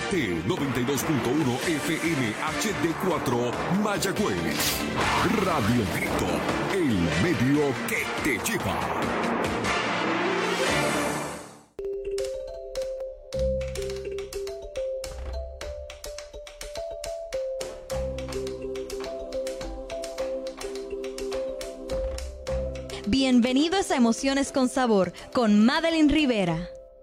KT 92.1 FM HD4 Mayagüez. Radio Grito, el medio que te lleva. Bienvenidos a Emociones con Sabor con Madeline Rivera.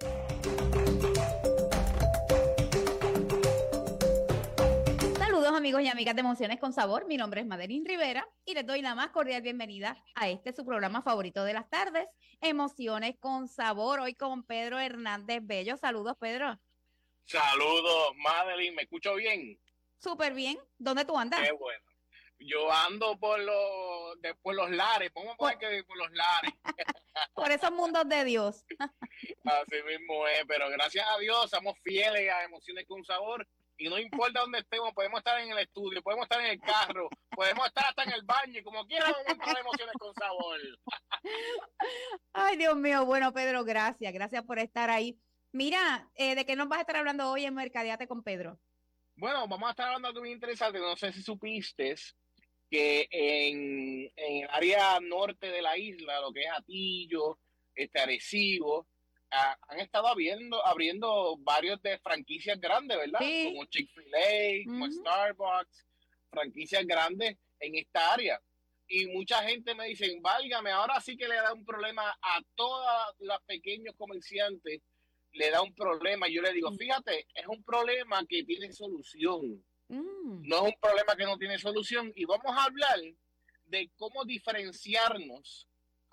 Saludos amigos y amigas de Emociones con Sabor, mi nombre es Madeline Rivera y les doy la más cordial bienvenida a su programa favorito de las tardes, Emociones con Sabor, hoy con Pedro Hernández Bello. Saludos, Pedro. Saludos, Madeline, ¿me escucho bien? Súper bien. ¿Dónde tú andas? Qué bueno. Yo ando por los lares, vamos a poner que por los lares. Por esos mundos de Dios. Así mismo es, pero gracias a Dios somos fieles a Emociones con Sabor y no importa dónde estemos, podemos estar en el estudio, podemos estar en el carro, podemos estar hasta en el baño y como quiera vamos a entrar a Emociones con Sabor. Ay, Dios mío. Bueno, Pedro, gracias por estar ahí. Mira, ¿de qué nos vas a estar hablando hoy en Mercadeate con Pedro? Bueno, vamos a estar hablando de algo muy interesante, no sé si supiste que en el área norte de la isla, lo que es Atillo, Arecibo, han estado abriendo varios de franquicias grandes, ¿verdad? Sí. Como Chick-fil-A, como Starbucks, franquicias grandes en esta área. Y mucha gente me dice, válgame, ahora sí que le da un problema a todas las pequeños comerciantes, le da un problema. Y yo le digo, fíjate, es un problema que tiene solución. No es un problema que no tiene solución. Y vamos a hablar de cómo diferenciarnos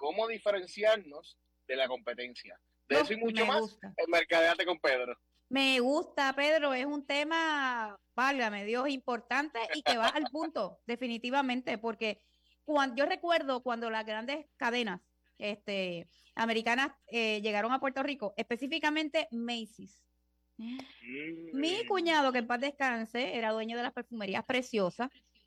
de la competencia. De eso y mucho más en Mercadeate con Pedro. Me gusta, Pedro. Es un tema, válgame Dios, importante y que va al punto, definitivamente, porque yo recuerdo cuando las grandes cadenas americanas llegaron a Puerto Rico, específicamente Macy's. Mi cuñado, que en paz descanse, era dueño de las perfumerías Preciosas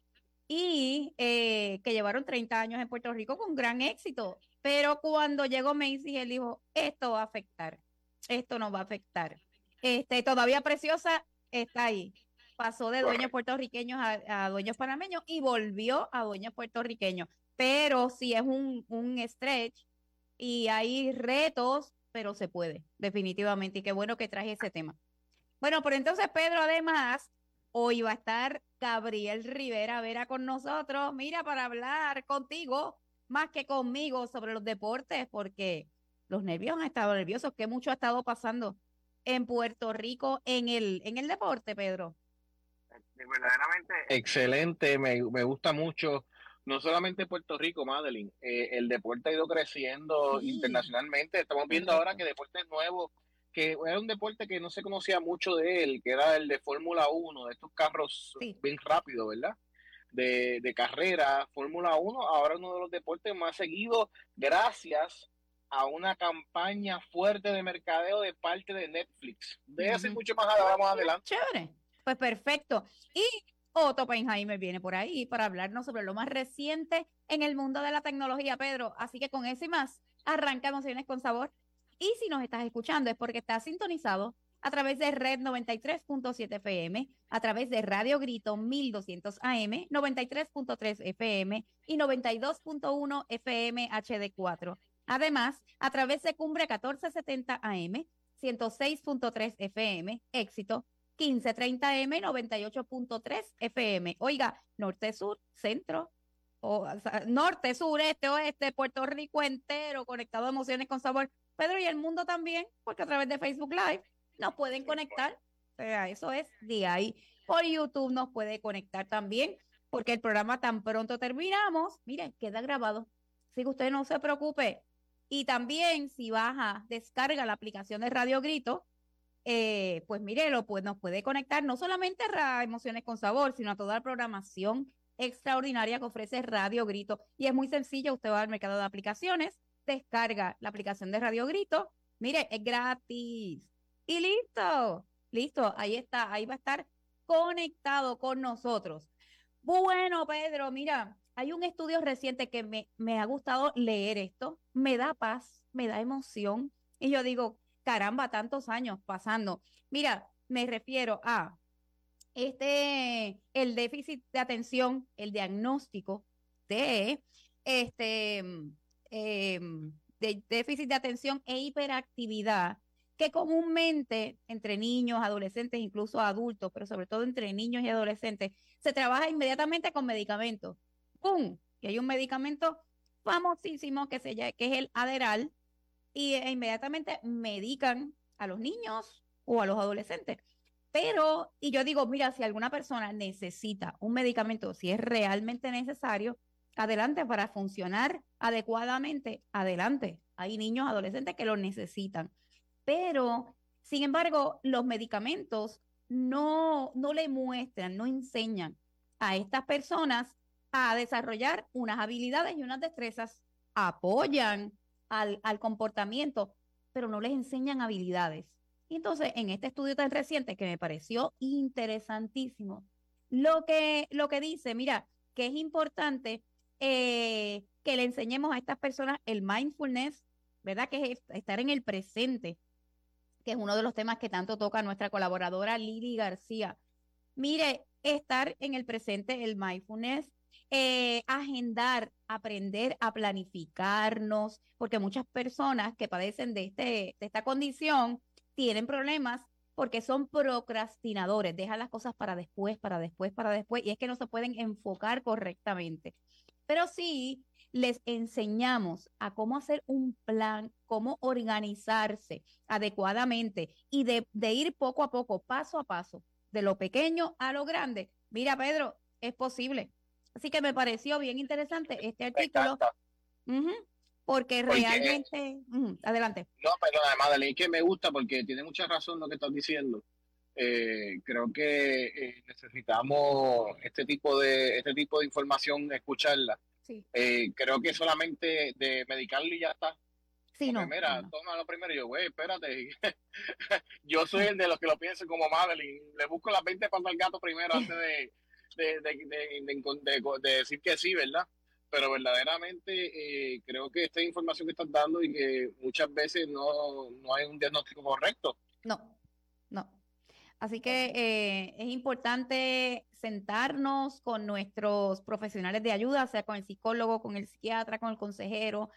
y que llevaron 30 años en Puerto Rico con gran éxito. Pero cuando llegó Macy's, él dijo, esto va a afectar, esto no va a afectar. Todavía Preciosa está ahí. Pasó de dueños puertorriqueños a dueños panameños y volvió a dueños puertorriqueños. Pero sí es un stretch y hay retos, pero se puede, definitivamente. Y qué bueno que traje ese tema. Bueno, pero entonces, Pedro, además, hoy va a estar Gabriel Rivera Vera con nosotros, mira, para hablar contigo, más que conmigo, sobre los deportes, porque los nervios han estado nerviosos, que mucho ha estado pasando en Puerto Rico en el deporte, Pedro. Verdaderamente excelente, me gusta mucho. No solamente Puerto Rico, Madeline, el deporte ha ido creciendo internacionalmente. Estamos viendo ahora que deportes nuevos, que era un deporte que no se conocía mucho de él, que era el de Fórmula 1, de estos carros bien rápidos, ¿verdad? De carrera, Fórmula 1, ahora uno de los deportes más seguidos, gracias a una campaña fuerte de mercadeo de parte de Netflix. De eso y mucho más adelante. Chévere, pues perfecto. Y Otto Oppenheimer viene por ahí para hablarnos sobre lo más reciente en el mundo de la tecnología, Pedro. Así que con eso y más, arranca Emociones con Sabor. Y si nos estás escuchando es porque estás sintonizado a través de Red 93.7 FM, a través de Radio Grito 1200 AM, 93.3 FM y 92.1 FM HD4. Además, a través de Cumbre 1470 AM, 106.3 FM, Éxito 1530 M, 98.3 FM. Oiga, norte, sur, centro, norte, sur, este, oeste, Puerto Rico entero, conectado a Emociones con Sabor. Pedro, y el mundo también, porque a través de Facebook Live nos pueden conectar. O sea, eso es de ahí. Por YouTube nos puede conectar también, porque el programa tan pronto terminamos, mire, queda grabado. Así que usted no se preocupe. Y también, si descarga la aplicación de Radio Grito, pues mire, nos puede conectar no solamente a Emociones con Sabor, sino a toda la programación extraordinaria que ofrece Radio Grito. Y es muy sencillo, usted va al mercado de aplicaciones, descarga la aplicación de Radio Grito, mire, es gratis. Y listo, ahí está, ahí va a estar conectado con nosotros. Bueno, Pedro, mira, hay un estudio reciente que me ha gustado leer esto, me da paz, me da emoción, y yo digo, caramba, tantos años pasando. Mira, me refiero a el déficit de atención, el diagnóstico de de déficit de atención e hiperactividad, que comúnmente entre niños, adolescentes, incluso adultos, pero sobre todo entre niños y adolescentes, se trabaja inmediatamente con medicamentos. ¡Pum! Y hay un medicamento famosísimo que es el Adderall, e inmediatamente medican a los niños o a los adolescentes. Pero, y yo digo, mira, si alguna persona necesita un medicamento, si es realmente necesario, adelante, para funcionar adecuadamente, adelante. Hay niños, adolescentes que lo necesitan. Pero, sin embargo, los medicamentos no le muestran, no enseñan a estas personas a desarrollar unas habilidades y unas destrezas, apoyan al comportamiento, pero no les enseñan habilidades. Y entonces, en este estudio tan reciente que me pareció interesantísimo, lo que dice, mira, que es importante que le enseñemos a estas personas el mindfulness, ¿verdad? Que es estar en el presente, que es uno de los temas que tanto toca nuestra colaboradora Lili García. Mire, estar en el presente, el mindfulness, agendar, aprender a planificarnos, porque muchas personas que padecen de esta condición tienen problemas porque son procrastinadores, dejan las cosas para después, y es que no se pueden enfocar correctamente. Pero sí les enseñamos a cómo hacer un plan, cómo organizarse adecuadamente y de ir poco a poco, paso a paso, de lo pequeño a lo grande. Mira, Pedro, es posible. Así que me pareció bien interesante este artículo. Porque realmente... adelante. No, pero además de que me gusta porque tiene mucha razón lo que estás diciendo. Creo que necesitamos este tipo de información, escucharla. Sí. Creo que solamente de medicarlo y ya está. Sí, porque mira, toma lo primero y yo, güey, espérate. Yo soy el de los que lo pienso como Madeline. Le busco las 20 patas al gato primero antes de decir que sí, ¿verdad? Pero verdaderamente creo que esta información que estás dando y que muchas veces no hay un diagnóstico correcto. No. Así que es importante sentarnos con nuestros profesionales de ayuda, sea con el psicólogo, con el psiquiatra, con el consejero,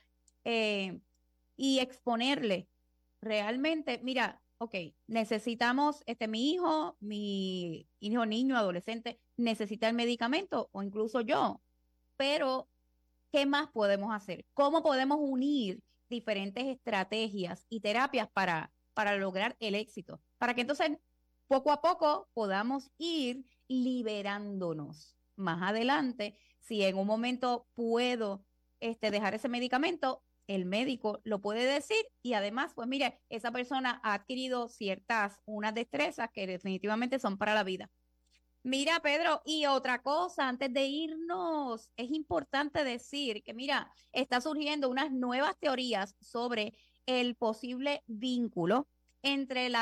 y exponerle realmente, mira, ok, necesitamos, mi hijo, niño, adolescente, necesita el medicamento o incluso yo, pero ¿qué más podemos hacer? ¿Cómo podemos unir diferentes estrategias y terapias para lograr el éxito? Para que entonces poco a poco podamos ir liberándonos. Más adelante, si en un momento puedo dejar ese medicamento, el médico lo puede decir y además, pues mire, esa persona ha adquirido unas destrezas que definitivamente son para la vida. Mira, Pedro, y otra cosa, antes de irnos, es importante decir que, mira, está surgiendo unas nuevas teorías sobre el posible vínculo entre la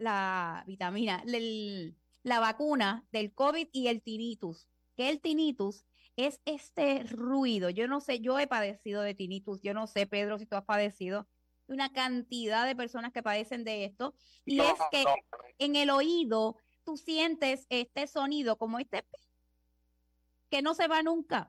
vacuna del COVID y el tinnitus. Que el tinnitus es este ruido. Yo no sé, yo he padecido de tinnitus, yo no sé, Pedro, si tú has padecido, una cantidad de personas que padecen de esto, y es que en el oído tú sientes este sonido como que no se va nunca.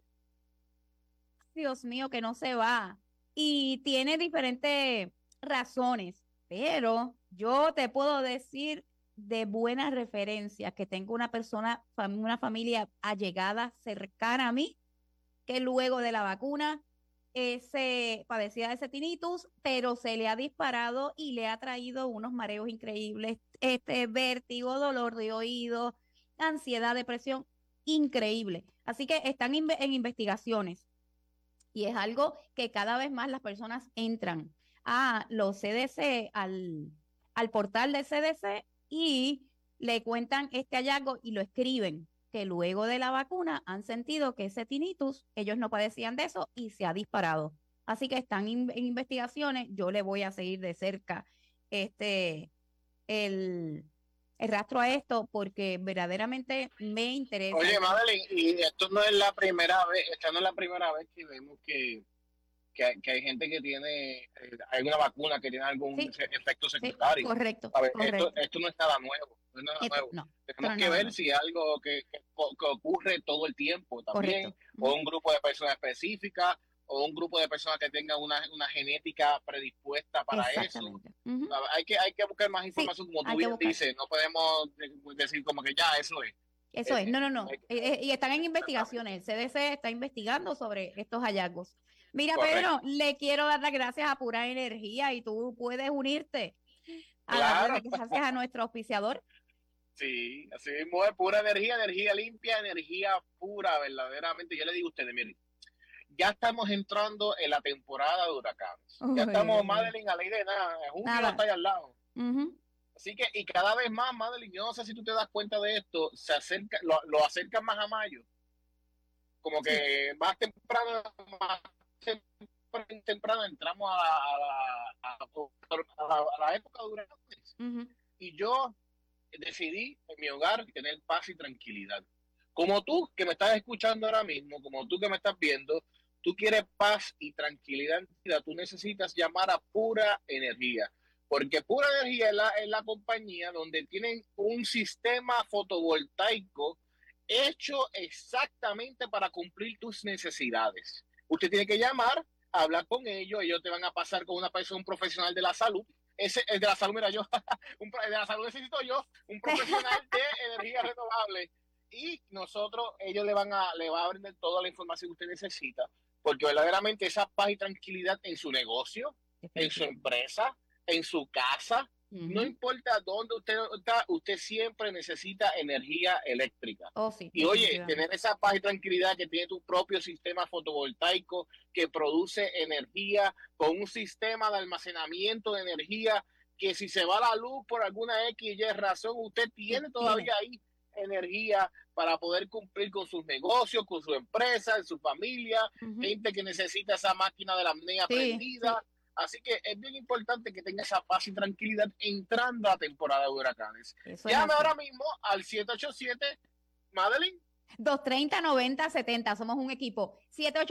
Dios mío, que no se va. Y tiene diferentes razones, pero yo te puedo decir de buenas referencias que tengo una familia allegada, cercana a mí, que luego de la vacuna se padecía de ese tinnitus, pero se le ha disparado y le ha traído unos mareos increíbles, vértigo, dolor de oído, ansiedad, depresión, increíble. Así que están en investigaciones y es algo que cada vez más las personas entran a los CDC, al portal del CDC y le cuentan este hallazgo y lo escriben, que luego de la vacuna han sentido que ese tinnitus, ellos no padecían de eso y se ha disparado. Así que están en investigaciones, yo le voy a seguir de cerca el rastro a esto porque verdaderamente me interesa. Oye, Madeline, y esto no es la primera vez, esta no es la primera vez que vemos que que hay gente que tiene alguna vacuna que tiene algún efecto secundario. Sí, correcto, a ver, correcto. Esto no es nada nuevo. No es nada nuevo. No, tenemos que ver si es algo que ocurre todo el tiempo también, o un grupo de personas específicas, o un grupo de personas que tengan una genética predispuesta para eso. Hay que buscar más información, como tú bien dices. No podemos decir como que ya eso es. Eso es, no. Y están en investigaciones. El CDC está investigando sobre estos hallazgos. Mira, correcto. Pedro, le quiero dar las gracias a Pura Energía y tú puedes unirte a las gracias a nuestro auspiciador. Sí, así mismo es, Pura Energía, energía limpia, energía pura, verdaderamente. Yo le digo a ustedes, miren, ya estamos entrando en la temporada de huracanes. Ya estamos, Madeline, a ley de nada. Junio está ahí al lado. Así que, y cada vez más, Madeline, yo no sé si tú te das cuenta de esto, se acerca, lo acercan más a mayo. Como que más temprano entramos a la época de huracanes. Y yo decidí en mi hogar tener paz y tranquilidad. Como tú que me estás escuchando ahora mismo, como tú que me estás viendo, tú quieres paz y tranquilidad, tú necesitas llamar a Pura Energía, porque Pura Energía es la compañía donde tienen un sistema fotovoltaico hecho exactamente para cumplir tus necesidades. Usted tiene que llamar, hablar con ellos te van a pasar con una persona, un profesional de la salud. El de la salud, mira yo, de la salud necesito yo, un profesional de energía renovable. Y ellos le van a brindar toda la información que usted necesita, porque verdaderamente esa paz y tranquilidad en su negocio, en su empresa, en su casa, no importa dónde usted está, usted siempre necesita energía eléctrica. Y oye, tener esa paz y tranquilidad que tiene tu propio sistema fotovoltaico que produce energía con un sistema de almacenamiento de energía que si se va la luz por alguna X y Y razón, usted tiene todavía ahí energía para poder cumplir con sus negocios, con su empresa, en su familia, gente que necesita esa máquina de la apnea prendida. Así que es bien importante que tenga esa paz y tranquilidad entrando a la temporada de huracanes. Llame ahora mismo al 787, Madeline. 230-9070, somos un equipo.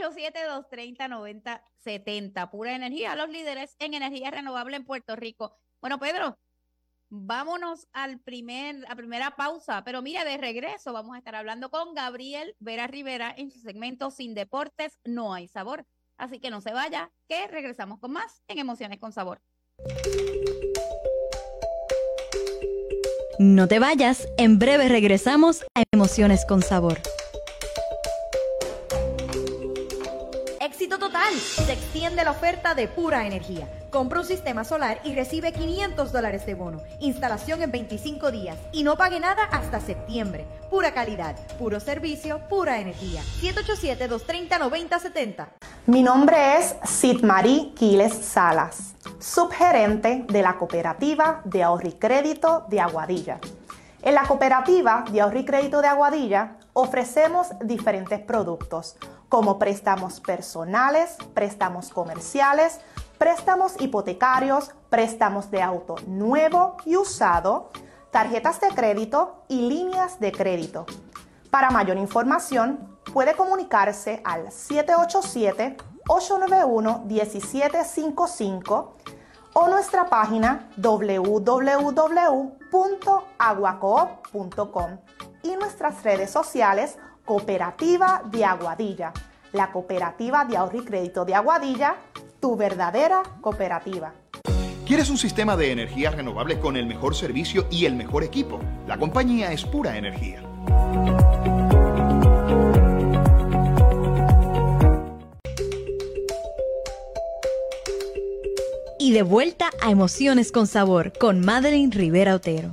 787-230-9070. Pura Energía, los líderes en energía renovable en Puerto Rico. Bueno, Pedro, vámonos a primera pausa, pero mira, de regreso vamos a estar hablando con Gabriel Vera Rivera en su segmento Sin Deportes No Hay Sabor. Así que no se vaya, que regresamos con más en Emociones con Sabor. No te vayas, en breve regresamos a Emociones con Sabor. Éxito total, se extiende la oferta de Pura Energía. Compra un sistema solar y recibe $500 de bono. Instalación en 25 días y no pague nada hasta septiembre. Pura calidad, puro servicio, Pura Energía. 787-230-9070. Mi nombre es Sidmarí Quiles Salas, subgerente de la Cooperativa de Ahorro y Crédito de Aguadilla. En la Cooperativa de Ahorro y Crédito de Aguadilla ofrecemos diferentes productos como préstamos personales, préstamos comerciales, préstamos hipotecarios, préstamos de auto nuevo y usado, tarjetas de crédito y líneas de crédito. Para mayor información, puede comunicarse al 787-891-1755 o nuestra página www.aguacoop.com y nuestras redes sociales Cooperativa de Aguadilla, la Cooperativa de Ahorro y Crédito de Aguadilla, tu verdadera cooperativa. ¿Quieres un sistema de energía renovable con el mejor servicio y el mejor equipo? La compañía es Pura Energía. Y de vuelta a Emociones con Sabor con Madeline Rivera Otero.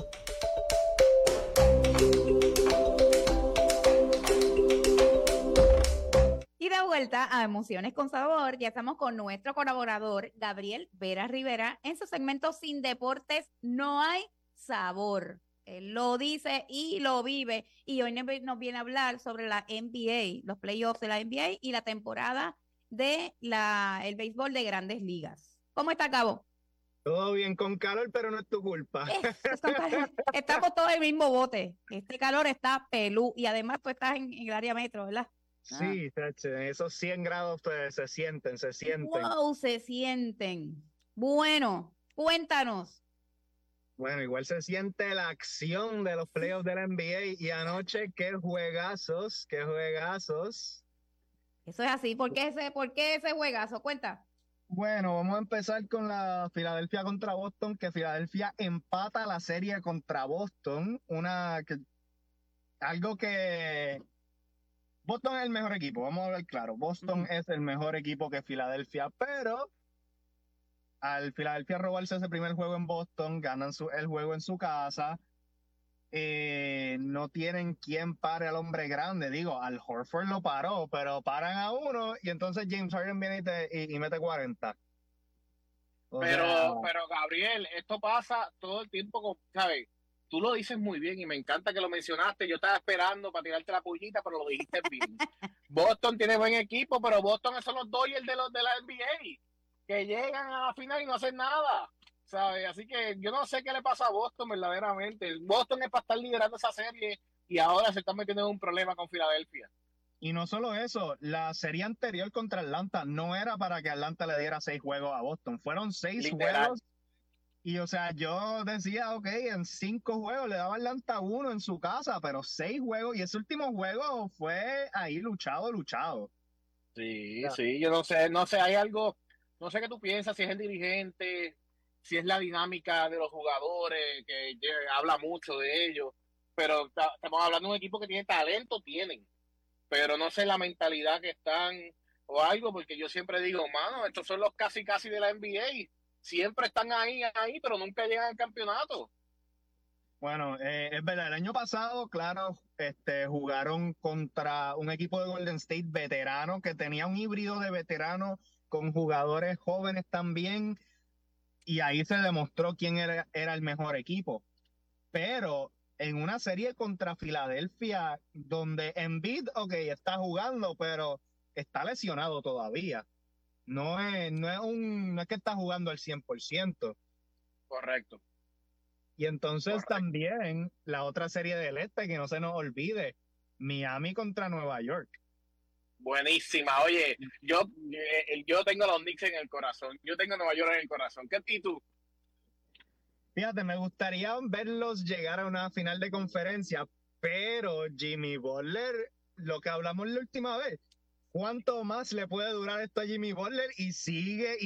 A Emociones con Sabor, ya estamos con nuestro colaborador Gabriel Vera Rivera en su segmento Sin Deportes No Hay Sabor. Él lo dice y lo vive y hoy nos viene a hablar sobre la NBA, los playoffs de la NBA y la temporada de el béisbol de Grandes Ligas. ¿Cómo está, Cabo? Todo bien, con calor, pero no es tu culpa. Estamos todos en el mismo bote. Este calor está pelú y además tú estás en el área metro, ¿verdad? Sí, esos 100 grados pues, se sienten. Wow, se sienten. Bueno, cuéntanos. Bueno, igual se siente la acción de los playoffs de la NBA y anoche, qué juegazos, qué juegazos. Eso es así. ¿Por qué ese juegazo? Cuenta. Bueno, vamos a empezar con la Filadelfia contra Boston, que Filadelfia empata la serie contra Boston, algo que Boston es el mejor equipo, vamos a hablar claro, Boston es el mejor equipo que Filadelfia, pero al Filadelfia robarse ese primer juego en Boston, ganan el juego en su casa, no tienen quien pare al hombre grande, digo, Al Horford lo paró, pero paran a uno y entonces James Harden viene y mete 40. Pero Gabriel, esto pasa todo el tiempo, ¿sabes? Tú lo dices muy bien y me encanta que lo mencionaste. Yo estaba esperando para tirarte la pullita, pero lo dijiste bien. Boston tiene buen equipo, pero Boston son los Dodgers de la NBA, que llegan a la final y no hacen nada, ¿sabes? Así que yo no sé qué le pasa a Boston verdaderamente. Boston es para estar liderando esa serie y ahora se están metiendo en un problema con Filadelfia. Y no solo eso, la serie anterior contra Atlanta no era para que Atlanta le diera 6 juegos a Boston, fueron 6 juegos. Y o sea, yo decía, ok, en 5 juegos le daba Atlanta 1 en su casa, pero 6 juegos, y ese último juego fue ahí luchado. Sí, sí, yo no sé, hay algo, no sé qué tú piensas, si es el dirigente, si es la dinámica de los jugadores, que habla mucho de ellos, pero estamos hablando de un equipo que tiene talento, pero no sé la mentalidad que están o algo, porque yo siempre digo, mano, estos son los casi de la NBA, siempre están ahí, pero nunca llegan al campeonato. Bueno, es verdad, el año pasado, claro, jugaron contra un equipo de Golden State veterano que tenía un híbrido de veteranos con jugadores jóvenes también, y ahí se demostró quién era el mejor equipo. Pero en una serie contra Filadelfia, donde Embiid, ok, está jugando, pero está lesionado todavía. No es que está jugando al 100%. Correcto. Y entonces también la otra serie del este, que no se nos olvide, Miami contra Nueva York. Buenísima. Oye, yo tengo a los Knicks en el corazón. Yo tengo a Nueva York en el corazón. ¿Y tú? Fíjate, me gustaría verlos llegar a una final de conferencia, pero Jimmy Butler, lo que hablamos la última vez, ¿cuánto más le puede durar esto a Jimmy Butler? Y sigue.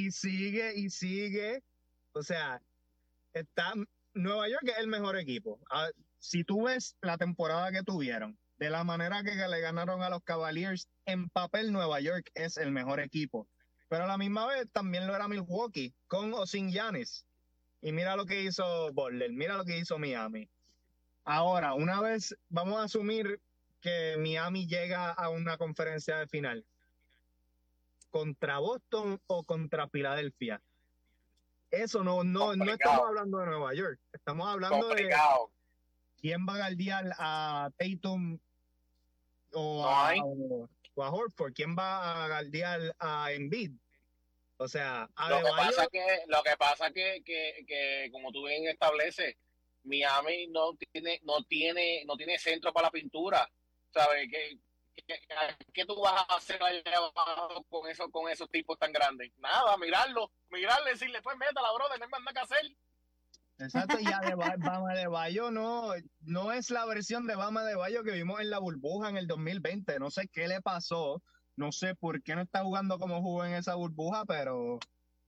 O sea, Nueva York es el mejor equipo. Si tú ves la temporada que tuvieron, de la manera que le ganaron a los Cavaliers, en papel Nueva York es el mejor equipo. Pero a la misma vez también lo era Milwaukee, con o sin Giannis. Y mira lo que hizo Butler, mira lo que hizo Miami. Ahora, una vez vamos a asumir que Miami llega a una conferencia de final, ¿contra Boston o contra Filadelfia? Eso no estamos hablando de Nueva York, estamos hablando de quién va a guardiar a Tatum o a Horford, quién va a guardiar a Embiid. O sea, lo que pasa que como tú bien estableces, Miami no tiene centro para la pintura, ¿sabes? ¿Qué tú vas a hacer allá abajo con esos tipos tan grandes? Nada, mirarlo, decirle, pues métala, brother, no hay más nada que hacer. Exacto, y Bam Adebayo no es la versión de Bam Adebayo que vimos en la burbuja en el 2020. No sé qué le pasó, no sé por qué no está jugando como jugó en esa burbuja, pero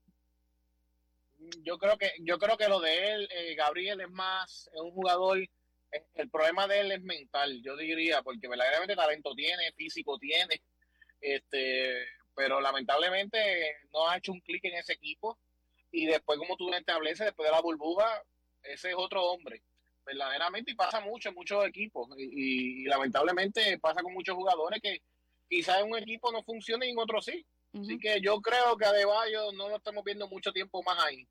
yo creo que lo de él, Gabriel, es un jugador, el problema de él es mental, yo diría, porque verdaderamente talento tiene, físico tiene, pero lamentablemente no ha hecho un clic en ese equipo. Y después, como tú estableces, después de la burbuja, ese es otro hombre, verdaderamente, y pasa mucho en muchos equipos, y lamentablemente pasa con muchos jugadores que quizás en un equipo no funcione y en otro sí. Así que yo creo que Adebayo no lo estamos viendo mucho tiempo más ahí.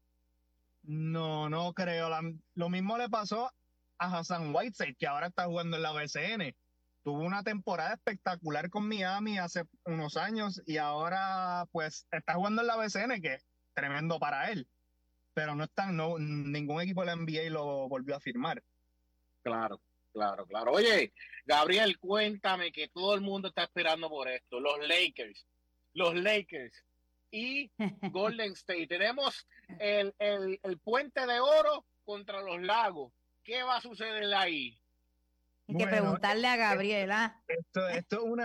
No creo. Lo mismo le pasó a Hassan Whiteside, que ahora está jugando en la BCN. Tuvo una temporada espectacular con Miami hace unos años y ahora pues está jugando en la BCN, que tremendo para él, pero ningún equipo de la NBA lo volvió a firmar. Claro. Claro, claro. Oye, Gabriel, cuéntame que todo el mundo está esperando por esto. Los Lakers y Golden State. Tenemos el Puente de Oro contra los Lagos. ¿Qué va a suceder ahí? Hay que preguntarle a Gabriela. Esto es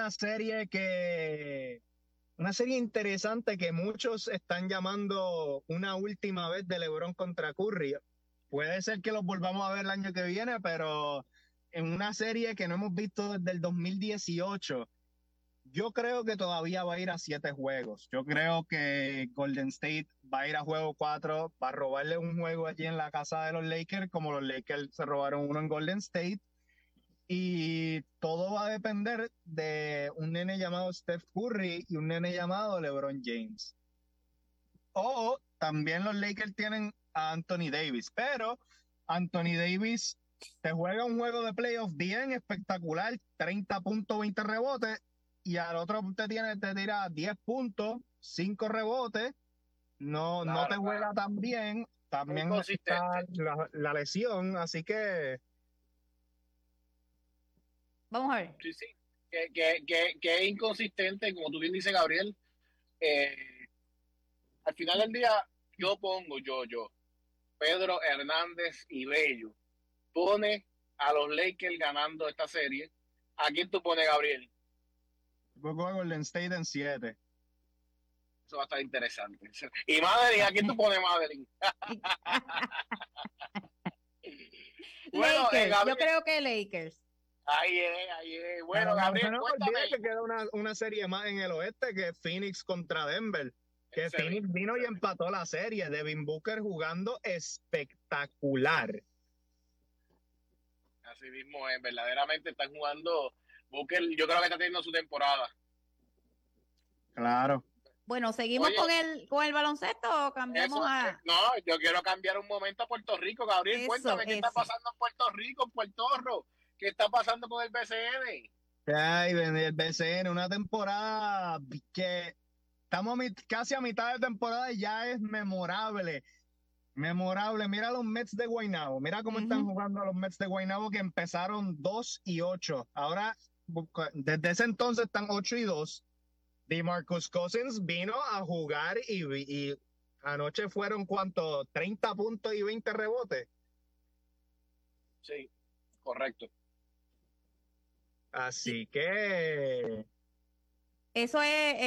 una serie interesante que muchos están llamando una última vez de LeBron contra Curry. Puede ser que los volvamos a ver el año que viene, pero en una serie que no hemos visto desde el 2018, yo creo que todavía va a ir a 7 juegos. Yo creo que Golden State va a ir a juego 4, va a robarle un juego allí en la casa de los Lakers, como los Lakers se robaron uno en Golden State. Y todo va a depender de un nene llamado Steph Curry y un nene llamado LeBron James. O también los Lakers tienen a Anthony Davis, pero Anthony Davis te juega un juego de playoffs bien espectacular, 30 puntos, 20 rebotes, y al otro te tira 10 puntos, 5 rebotes, no te juega tan bien, también está la lesión, así que... Vamos a ver. Sí. Que es inconsistente, como tú bien dices, Gabriel. Al final del día, yo, Pedro Hernández y Bello, pone a los Lakers ganando esta serie. ¿A quién tú pones, Gabriel? Yo pongo a Golden State en 7. Eso va a estar interesante. Y Madeline, ¿a quién tú pones, Madeline? Bueno, Lakers, yo creo que Lakers. Ahí es. Bueno, Gabriel, no olvides que queda una serie más en el oeste, que Phoenix contra Denver. Que Phoenix vino y empató la serie. Devin Booker jugando espectacular. Así mismo es, verdaderamente están jugando. Booker, yo creo que está teniendo su temporada. Claro. Bueno, ¿seguimos con el baloncesto o cambiamos a...? No, yo quiero cambiar un momento a Puerto Rico. Gabriel, cuéntame qué está pasando en Puerto Rico, en Puerto Rico. ¿Qué está pasando con el BCN? Ay, el BCN, una temporada que estamos casi a mitad de temporada y ya es memorable. Mira los Mets de Guaynabo. Mira cómo están jugando los Mets de Guaynabo, que empezaron 2-8. Ahora, desde ese entonces están 8-2. DeMarcus Cousins vino a jugar y anoche fueron, ¿cuánto? 30 puntos y 20 rebotes. Sí, correcto. Así que... Eso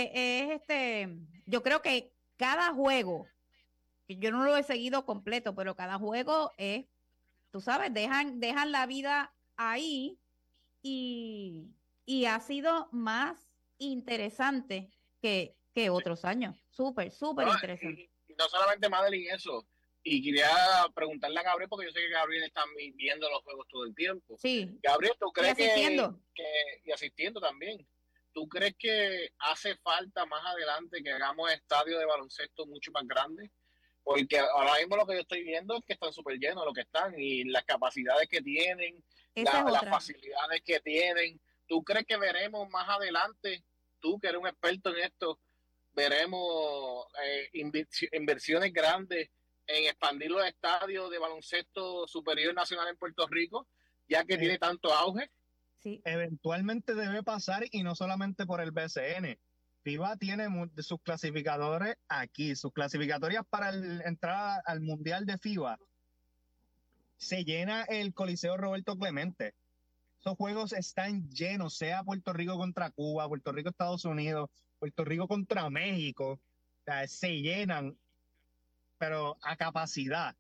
yo creo que cada juego, que yo no lo he seguido completo, pero cada juego es, tú sabes, dejan la vida ahí y ha sido más interesante que otros años. Súper interesante. Y no solamente Madeline eso. Y quería preguntarle a Gabriel, porque yo sé que Gabriel está viendo los juegos todo el tiempo. Sí. Gabriel, ¿tú crees y asistiendo también? ¿Tú crees que hace falta más adelante que hagamos estadios de baloncesto mucho más grandes? Porque ahora mismo lo que yo estoy viendo es que están súper llenos lo que están y las capacidades que tienen, las facilidades que tienen. ¿Tú crees que veremos más adelante, tú que eres un experto en esto, veremos inversiones grandes en expandir los estadios de baloncesto superior nacional en Puerto Rico, ya que tiene tanto auge? Sí. Eventualmente debe pasar, y no solamente por el BCN. FIBA tiene sus clasificadores aquí, sus clasificatorias para entrar al Mundial de FIBA. Se llena el Coliseo Roberto Clemente. Esos juegos están llenos, sea Puerto Rico contra Cuba, Puerto Rico, Estados Unidos, Puerto Rico contra México. O sea, se llenan, pero a capacidad.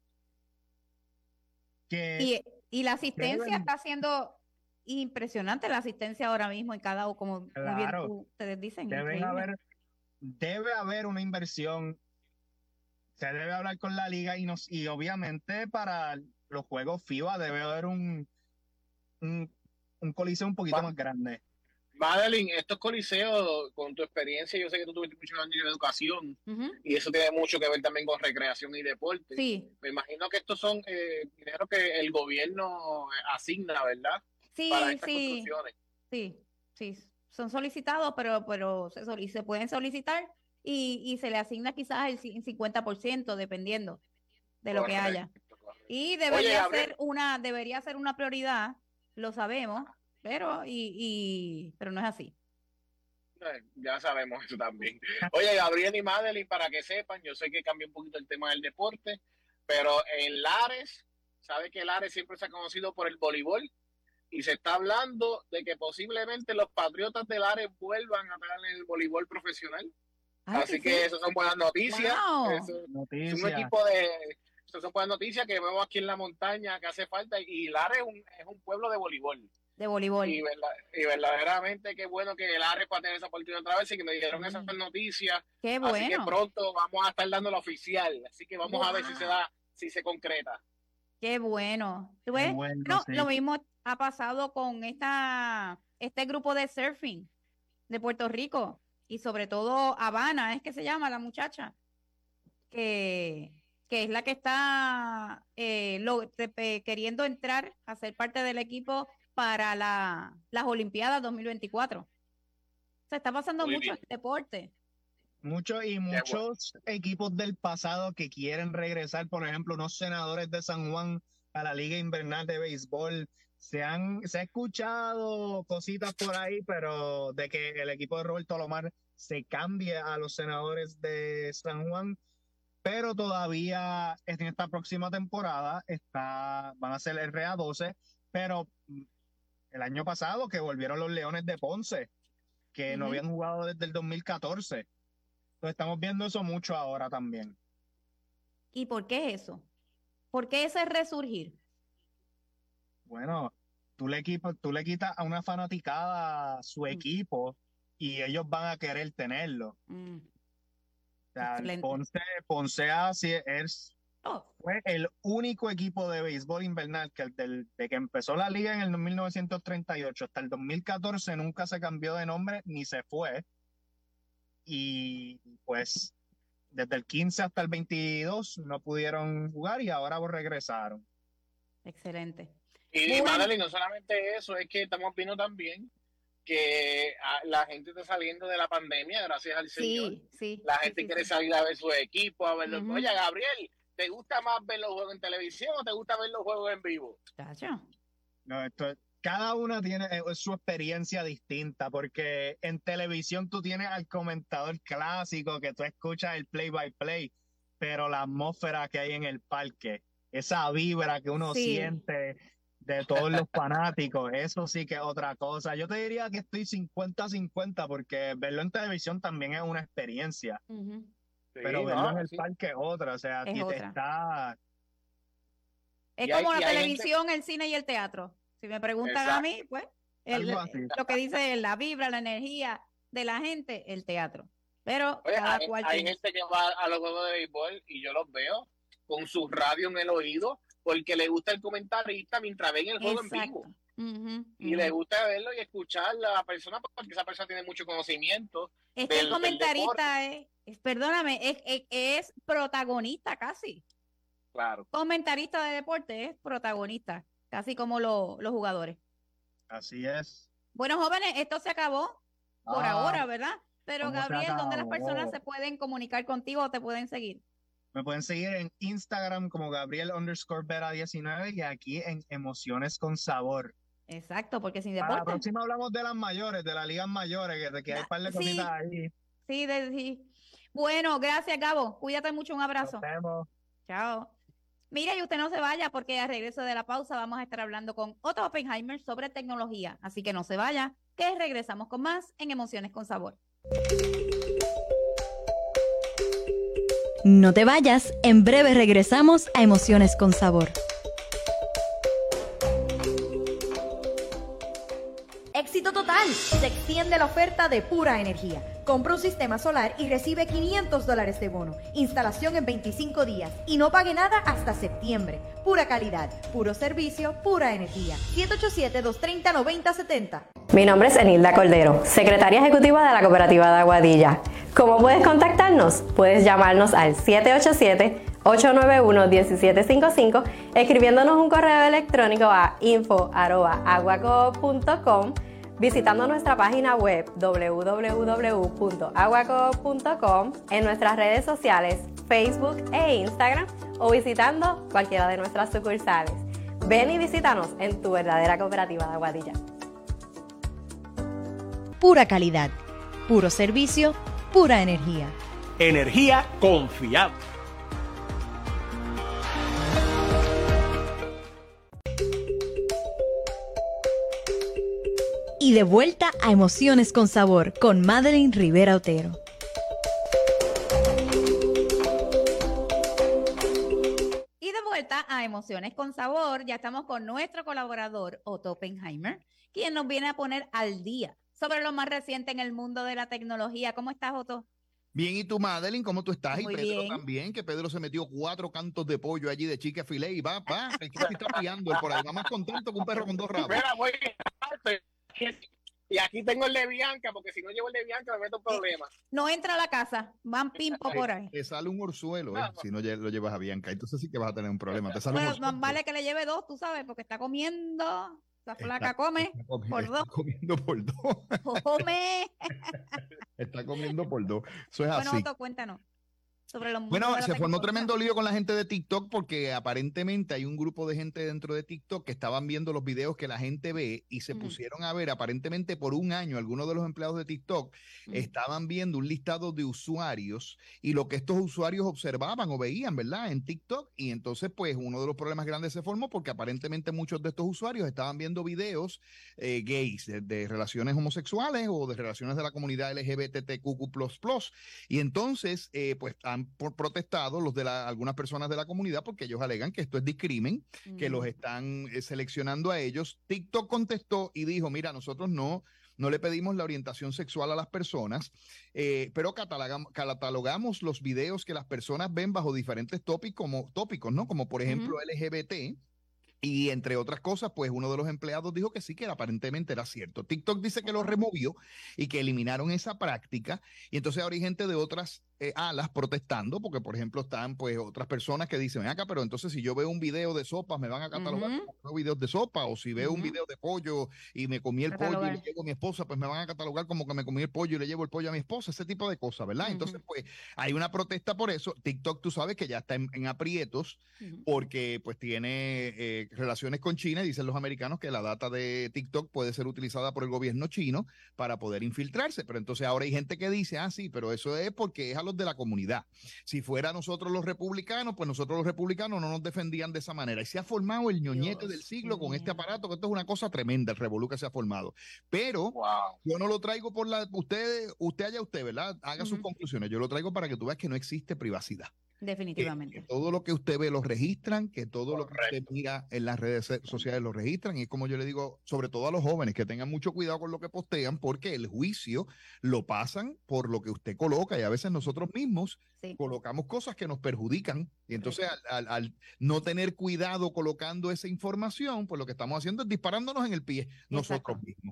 Y la asistencia está siendo impresionante, la asistencia ahora mismo en cada, como muy bien ustedes dicen. Debe haber una inversión, se debe hablar con la liga y obviamente para los juegos FIBA debe haber un coliseo un poquito más grande. Madeline, estos coliseos, con tu experiencia, yo sé que tú tuviste muchos años de educación y eso tiene mucho que ver también con recreación y deporte. Sí. Me imagino que estos son dinero que el gobierno asigna, ¿verdad? Sí, para estas construcciones. Sí. Son solicitados, pero se pueden solicitar y se le asigna quizás el 50%, dependiendo de lo que haya. Y debería ser una prioridad lo sabemos, pero no es así. Ya sabemos eso también. Oye, Gabriel y Madeline, para que sepan, yo sé que cambió un poquito el tema del deporte, pero en Lares, sabe que Lares siempre se ha conocido por el voleibol y se está hablando de que posiblemente los Patriotas de Lares vuelvan a estar en el voleibol profesional. Así que esas son buenas noticias. Wow. Es un equipo esas son buenas noticias que vemos aquí en la montaña que hace falta, y Lares es un pueblo de voleibol. De voleibol. Y verdaderamente qué bueno que el Lares pueda tener esa oportunidad otra vez y que me dijeron esas noticias. Qué bueno. Así que pronto vamos a estar dando la oficial. Así que vamos a ver si se concreta. Qué bueno. ¿Tú ves? Bueno, sí. Lo mismo ha pasado con este grupo de surfing de Puerto Rico y sobre todo Habana, es que se llama la muchacha, que es la que está queriendo entrar a ser parte del equipo para las Olimpiadas 2024. Se está pasando mucho el deporte. Muchos equipos del pasado que quieren regresar, por ejemplo, unos Senadores de San Juan a la Liga Invernal de Béisbol. Se ha escuchado cositas por ahí, pero de que el equipo de Roberto Alomar se cambie a los Senadores de San Juan, pero todavía en esta próxima temporada van a ser el RA12, pero el año pasado que volvieron los Leones de Ponce, que no habían jugado desde el 2014. Entonces estamos viendo eso mucho ahora también. ¿Y por qué eso? ¿Por qué ese resurgir? Bueno, tú le quitas a una fanaticada su equipo y ellos van a querer tenerlo. O sea, Ponce fue el único equipo de béisbol invernal que de que empezó la liga en el 1938 hasta el 2014 nunca se cambió de nombre ni se fue. Y pues desde el 15 hasta el 22 no pudieron jugar y ahora regresaron. Excelente. Y Madeline, no solamente eso, es que estamos viendo también que la gente está saliendo de la pandemia, gracias al Señor. Sí. La gente quiere salir a ver su equipo, a verlo. Oye, Gabriel, ¿te gusta más ver los juegos en televisión o te gusta ver los juegos en vivo? Chacho. No, cada una tiene su experiencia distinta, porque en televisión tú tienes al comentador clásico que tú escuchas el play-by-play, pero la atmósfera que hay en el parque, esa vibra que uno siente de todos los fanáticos, eso sí que es otra cosa. Yo te diría que estoy 50-50, porque verlo en televisión también es una experiencia, pero verlo en el parque es otra, o sea, es otra. Es como la televisión, el cine y el teatro. Si me preguntan a mí, pues, lo que dice la vibra, la energía de la gente, el teatro. Pero cada cual hay gente que va a los juegos de béisbol y yo los veo con su radio en el oído porque le gusta el comentarista mientras ven el juego en vivo. Y le gusta verlo y escuchar a la persona porque esa persona tiene mucho conocimiento. Es que el comentarista es protagonista casi. Claro. Comentarista de deporte es protagonista, casi como los jugadores. Así es. Bueno, jóvenes, esto se acabó por ahora, ¿verdad? Pero Gabriel, ¿dónde las personas se pueden comunicar contigo o te pueden seguir? Me pueden seguir en Instagram como Gabriel_Vera19 y aquí en Emociones con Sabor. Exacto, porque sin deporte. A la próxima hablamos de las mayores, de las ligas mayores, que hay un par de cositas ahí. Sí. Bueno, gracias, Gabo. Cuídate mucho, un abrazo. Nos vemos. Chao. Mira, y usted no se vaya porque al regreso de la pausa vamos a estar hablando con Otto Oppenheimer sobre tecnología. Así que no se vaya, que regresamos con más en Emociones con Sabor. No te vayas, en breve regresamos a Emociones con Sabor. Éxito total. Se extiende la oferta de Pura Energía. Compra un sistema solar y recibe $500 de bono. Instalación en 25 días y no pague nada hasta septiembre. Pura calidad, puro servicio, pura energía. 787-230-9070. Mi nombre es Enilda Cordero, secretaria ejecutiva de la Cooperativa de Aguadilla. ¿Cómo puedes contactarnos? Puedes llamarnos al 787-891-1755, escribiéndonos un correo electrónico a info@aguacoop.com, visitando nuestra página web www.aguacoop.com, en nuestras redes sociales Facebook e Instagram, o visitando cualquiera de nuestras sucursales. Ven y visítanos en tu verdadera cooperativa de Aguadilla. Pura calidad, puro servicio, pura energía. Energía confiable. Y de vuelta a Emociones con Sabor con Madeline Rivera Otero. Y de vuelta a Emociones con Sabor, ya estamos con nuestro colaborador Otto Oppenheimer, quien nos viene a poner al día sobre lo más reciente en el mundo de la tecnología. ¿Cómo estás, Otto? Bien, ¿y tú, Madeline? ¿Cómo tú estás? Muy y Pedro bien. también, que Pedro se metió 4 cantos de pollo allí de Chick-fil-A y va, es que se está pillando él por ahí, va más contento que un perro con 2 rabos. Mira, voy y aquí tengo el de Bianca, porque si no llevo el de Bianca me meto en problemas. No entra a la casa, van pimpo por ahí. Te sale un orzuelo, si no lo llevas a Bianca, entonces sí que vas a tener un problema. Te sale Bueno, un más vale que le lleve 2, tú sabes, porque está comiendo. Esa flaca come por 2. Está comiendo por 2. Come. Está comiendo por 2. Eso es Bueno, así. Otto, cuéntanos sobre los Bueno, mundos de la se formó tecnología. tremendo lío con la gente de TikTok porque aparentemente hay un grupo de gente dentro de TikTok que estaban viendo los videos que la gente ve y se pusieron a ver aparentemente por un año. Algunos de los empleados de TikTok estaban viendo un listado de usuarios y lo que estos usuarios observaban o veían, ¿verdad? En TikTok. Y entonces, pues, uno de los problemas grandes se formó porque aparentemente muchos de estos usuarios estaban viendo videos gays, de relaciones homosexuales o de relaciones de la comunidad LGBTQ++. Y entonces, pues, han protestado los de algunas personas de la comunidad porque ellos alegan que esto es discrimen, que los están seleccionando a ellos. TikTok contestó y dijo, mira, nosotros no le pedimos la orientación sexual a las personas, pero catalogamos los videos que las personas ven bajo diferentes tópicos, ¿no? Como por ejemplo LGBT. Y entre otras cosas, pues uno de los empleados dijo que sí, que aparentemente era cierto. TikTok dice que lo removió y que eliminaron esa práctica. Y entonces ahora hay gente de otras alas protestando, porque por ejemplo están pues otras personas que dicen, ven acá, pero entonces si yo veo un video de sopas, me van a catalogar como videos de sopa, o si veo un video de pollo y me comí el pollo y le llevo a mi esposa, pues me van a catalogar como que me comí el pollo y le llevo el pollo a mi esposa, ese tipo de cosas, ¿verdad? Entonces pues hay una protesta por eso. TikTok, tú sabes que ya está en aprietos porque pues tiene relaciones con China y dicen los americanos que la data de TikTok puede ser utilizada por el gobierno chino para poder infiltrarse, pero entonces ahora hay gente que dice, sí, pero eso es porque es a los de la comunidad. Si fuera nosotros los republicanos, pues nosotros los republicanos no nos defendían de esa manera. Y se ha formado el ñoñete del siglo con este aparato, que esto es una cosa tremenda, el revolú que se ha formado. Pero yo no lo traigo por usted allá usted, ¿verdad? Haga sus conclusiones. Yo lo traigo para que tú veas que no existe privacidad. Definitivamente. Que todo lo que usted ve lo registran, que todo lo que usted mira en las redes sociales lo registran, y es como yo le digo, sobre todo a los jóvenes, que tengan mucho cuidado con lo que postean, porque el juicio lo pasan por lo que usted coloca, y a veces nosotros mismos colocamos cosas que nos perjudican, y entonces al no tener cuidado colocando esa información, pues lo que estamos haciendo es disparándonos en el pie nosotros mismos.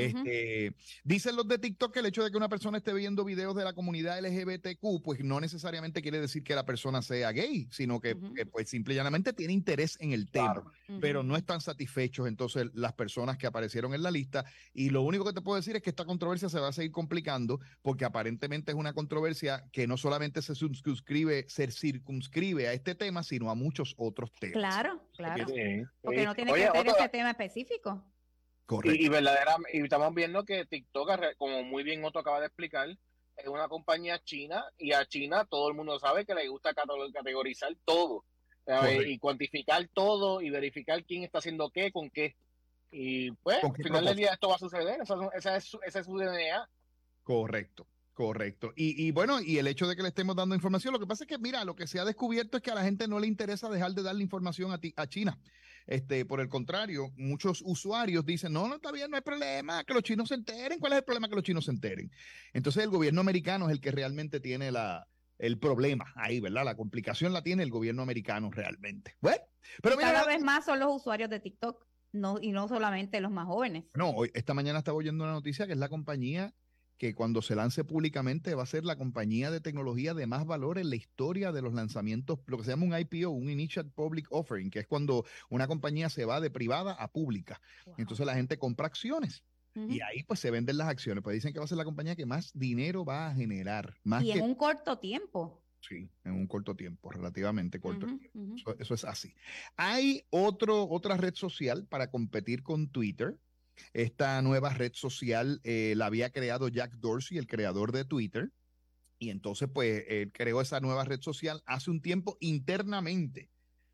Dicen los de TikTok que el hecho de que una persona esté viendo videos de la comunidad LGBTQ, pues no necesariamente quiere decir que la persona sea gay, sino que pues simple y llanamente tiene interés en el tema, pero no están satisfechos entonces las personas que aparecieron en la lista, y lo único que te puedo decir es que esta controversia se va a seguir complicando, porque aparentemente es una controversia que no solamente se circunscribe a este tema, sino a muchos otros temas. Claro. Porque no tiene Oye, que ser Otto, ese tema específico. Correcto. Y verdaderamente, y estamos viendo que TikTok, como muy bien Otto acaba de explicar, es una compañía china, y a China todo el mundo sabe que le gusta categorizar todo, y cuantificar todo y verificar quién está haciendo qué, con qué. Y pues, al final del día esto va a suceder, ese es su DNA. Correcto. Y bueno, y el hecho de que le estemos dando información, lo que pasa es que, mira, lo que se ha descubierto es que a la gente no le interesa dejar de darle información a China. Por el contrario, muchos usuarios dicen, no, está bien, no hay problema, que los chinos se enteren. ¿Cuál es el problema que los chinos se enteren? Entonces el gobierno americano es el que realmente tiene el problema ahí, ¿verdad? La complicación la tiene el gobierno americano realmente. Bueno, pero mira, cada vez más son los usuarios de TikTok, y no solamente los más jóvenes. No, esta mañana estaba oyendo una noticia que es la compañía que cuando se lance públicamente va a ser la compañía de tecnología de más valor en la historia de los lanzamientos, lo que se llama un IPO, un Initial Public Offering, que es cuando una compañía se va de privada a pública. Entonces la gente compra acciones. Y ahí pues se venden las acciones, pues dicen que va a ser la compañía que más dinero va a generar. Y en un corto tiempo. Sí, en un corto tiempo, relativamente corto tiempo. Eso es así. Hay otra red social para competir con Twitter. Esta nueva red social la había creado Jack Dorsey, el creador de Twitter. Y entonces, pues, él creó esa nueva red social hace un tiempo internamente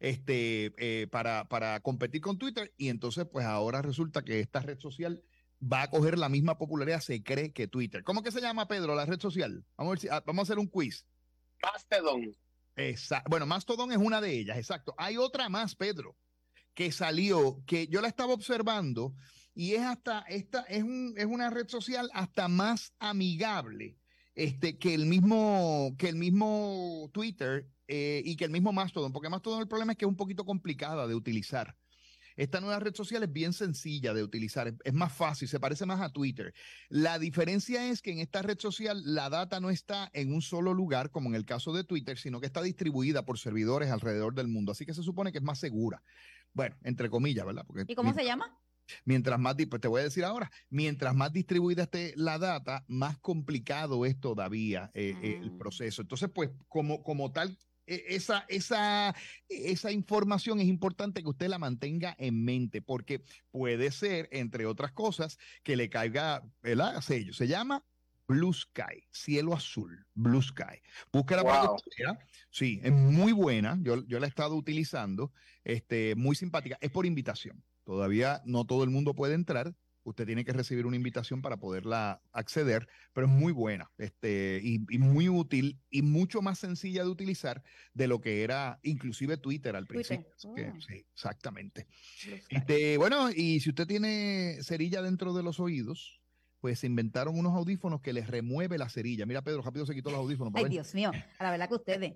para competir con Twitter. Y entonces, pues, ahora resulta que esta red social va a coger la misma popularidad, se cree, que Twitter. ¿Cómo que se llama, Pedro, la red social? Vamos a hacer un quiz. Mastodon. Bueno, Mastodon es una de ellas, exacto. Hay otra más, Pedro, que salió, que yo la estaba observando, y es una red social hasta más amigable que el mismo Twitter y que el mismo Mastodon, porque Mastodon el problema es que es un poquito complicada de utilizar. Esta nueva red social es bien sencilla de utilizar, es más fácil, se parece más a Twitter. La diferencia es que en esta red social la data no está en un solo lugar, como en el caso de Twitter, sino que está distribuida por servidores alrededor del mundo. Así que se supone que es más segura. Bueno, entre comillas, ¿verdad? Porque ¿y cómo se llama? Mientras más, pues te voy a decir ahora, mientras más distribuida esté la data, más complicado es todavía el proceso. Entonces, pues, como tal, esa información es importante que usted la mantenga en mente, porque puede ser, entre otras cosas, que le caiga el sello. Se llama Blue Sky, cielo azul, Blue Sky. Búsquela para que sea. Sí, es muy buena. Yo la he estado utilizando, muy simpática. Es por invitación. Todavía no todo el mundo puede entrar. Usted tiene que recibir una invitación para poderla acceder, pero es muy buena y muy útil y mucho más sencilla de utilizar de lo que era inclusive Twitter al principio. Sí, exactamente. Bueno, y si usted tiene cerilla dentro de los oídos, pues se inventaron unos audífonos que les remueve la cerilla. Mira, Pedro, rápido se quitó los audífonos. Ay, Dios mío, a la verdad que ustedes.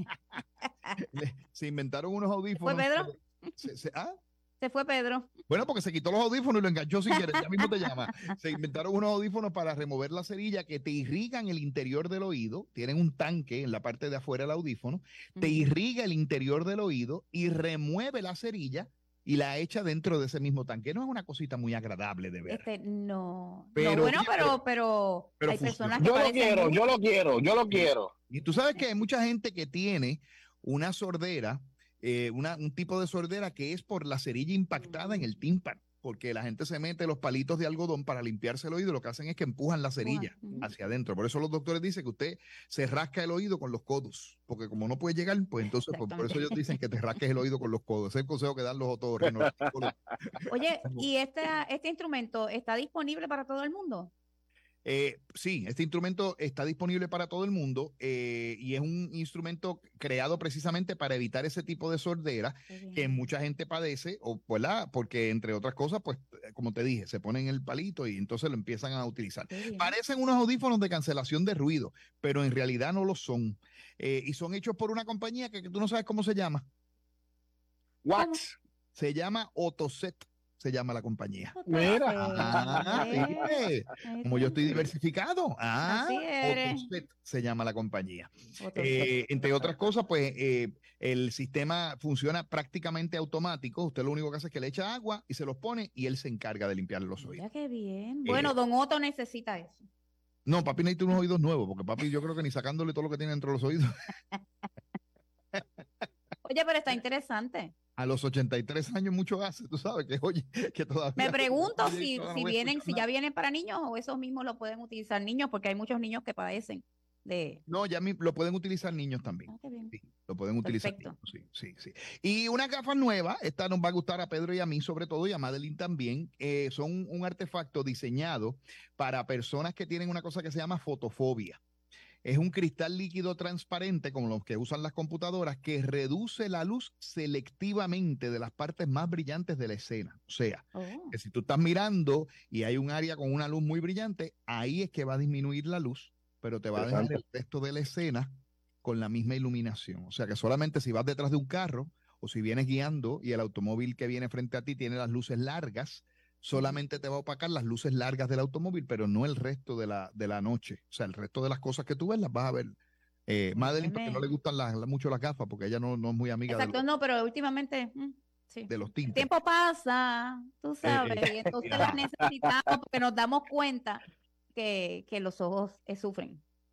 Se inventaron unos audífonos. ¿Fue Pedro? Se fue Pedro. Bueno, porque se quitó los audífonos y lo enganchó si quieres, ya mismo te llama. Se inventaron unos audífonos para remover la cerilla que te irrigan el interior del oído, tienen un tanque en la parte de afuera del audífono, te irriga el interior del oído y remueve la cerilla y la echa dentro de ese mismo tanque. No es una cosita muy agradable de ver. No. Pero hay personas que yo lo quiero. Y tú sabes que hay mucha gente que tiene una sordera, un tipo de sordera que es por la cerilla impactada en el tímpano, porque la gente se mete los palitos de algodón para limpiarse el oído y lo que hacen es que empujan la cerilla hacia adentro. Por eso los doctores dicen que usted se rasca el oído con los codos, porque como no puede llegar, pues entonces por eso ellos dicen que te rasques el oído con los codos. Ese es el consejo que dan los otorrinos. Oye, ¿y este instrumento está disponible para todo el mundo? Sí, este instrumento está disponible para todo el mundo y es un instrumento creado precisamente para evitar ese tipo de sordera que mucha gente padece, ¿verdad? Porque entre otras cosas, pues como te dije, se ponen el palito y entonces lo empiezan a utilizar. Parecen unos audífonos de cancelación de ruido, pero en realidad no lo son. Y son hechos por una compañía que tú no sabes cómo se llama. Se llama Otoset. Se llama la compañía. Mira. Como yo estoy diversificado. Otoset se llama la compañía. Entre otras cosas, pues el sistema funciona prácticamente automático. Usted lo único que hace es que le echa agua y se los pone y él se encarga de limpiarle los oídos. Mira qué bien. Bueno, don Otto necesita eso. No, papi necesita unos oídos nuevos, porque papi yo creo que ni sacándole todo lo que tiene dentro de los oídos. Oye, pero está interesante. A los 83 años mucho hace, tú sabes que oye, que todavía... Me pregunto si ya vienen para niños o esos mismos lo pueden utilizar niños, porque hay muchos niños que padecen de... No, lo pueden utilizar niños también. Qué bien. Sí, lo pueden utilizar niños, sí. Y una gafa nueva, esta nos va a gustar a Pedro y a mí sobre todo, y a Madeline también, son un artefacto diseñado para personas que tienen una cosa que se llama fotofobia. Es un cristal líquido transparente, como los que usan las computadoras, que reduce la luz selectivamente de las partes más brillantes de la escena. O sea, que si tú estás mirando y hay un área con una luz muy brillante, ahí es que va a disminuir la luz, pero te va a dejar el resto de la escena con la misma iluminación. O sea, que solamente si vas detrás de un carro o si vienes guiando y el automóvil que viene frente a ti tiene las luces largas, solamente te va a opacar las luces largas del automóvil, pero no el resto de la noche. O sea, el resto de las cosas que tú ves las vas a ver. Madeline, porque no le gustan mucho las gafas, porque ella no es muy amiga no, pero últimamente de los tintes. El tiempo pasa, tú sabes, y entonces las necesitamos porque nos damos cuenta que los ojos sufren.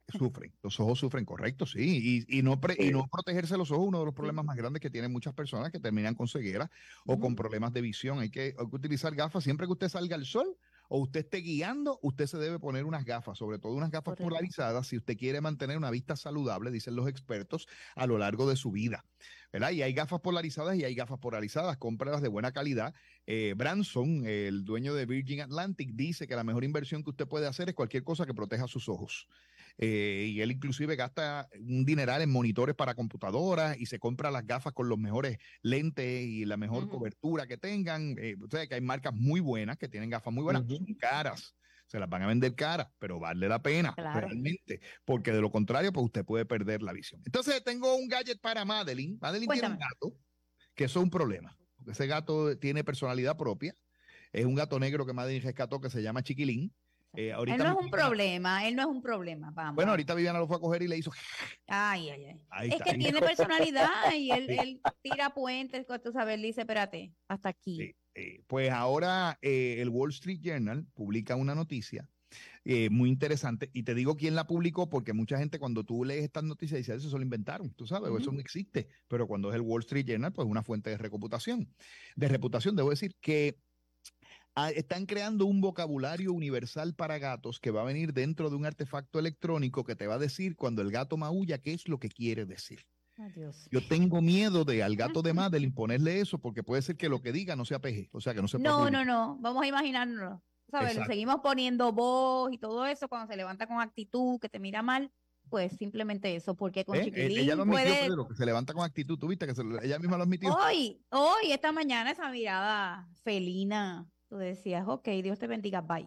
Sufren, los ojos sufren, correcto, sí, y no protegerse los ojos, uno de los problemas más grandes que tienen muchas personas que terminan con ceguera o con problemas de visión. Hay que utilizar gafas siempre que usted salga al sol o usted esté guiando, usted se debe poner unas gafas, sobre todo unas gafas polarizadas, si usted quiere mantener una vista saludable, dicen los expertos, a lo largo de su vida, ¿verdad? Y hay gafas polarizadas y hay gafas polarizadas, cómpralas de buena calidad. Branson, el dueño de Virgin Atlantic, dice que la mejor inversión que usted puede hacer es cualquier cosa que proteja sus ojos. Y él inclusive gasta un dineral en monitores para computadoras y se compra las gafas con los mejores lentes y la mejor cobertura que tengan. O sea, que hay marcas muy buenas que tienen gafas muy buenas, son caras. Se las van a vender caras, pero vale la pena realmente, porque de lo contrario, pues usted puede perder la visión. Entonces tengo un gadget para Madeline. Madeline tiene un gato, que eso es un problema, porque ese gato tiene personalidad propia. Es un gato negro que Madeline rescató que se llama Chiquilín. Él no es un problema, vamos. Bueno, ahorita Viviana lo fue a coger y le hizo. Ay. Es que tiene personalidad y él tira puentes, tú sabes, él dice, espérate, hasta aquí. Pues ahora el Wall Street Journal publica una noticia muy interesante, y te digo quién la publicó, porque mucha gente cuando tú lees estas noticias dice, eso lo inventaron, tú sabes, eso no existe, pero cuando es el Wall Street Journal, pues es una fuente de reputación, debo decir que están creando un vocabulario universal para gatos que va a venir dentro de un artefacto electrónico que te va a decir cuando el gato maulla qué es lo que quiere decir. Dios. Yo tengo miedo de al gato de Madeline ponerle eso, porque puede ser que lo que diga no sea peje, o sea que no se No, vamos a imaginarnos, ¿sabes? Le seguimos poniendo voz y todo eso cuando se levanta con actitud, que te mira mal, pues simplemente eso, porque con Chiquilín ella lo admitió, Pedro, que se levanta con actitud, tú viste que ella misma lo admitió. Hoy, esta mañana, esa mirada felina, tú decías, ok, Dios te bendiga, bye.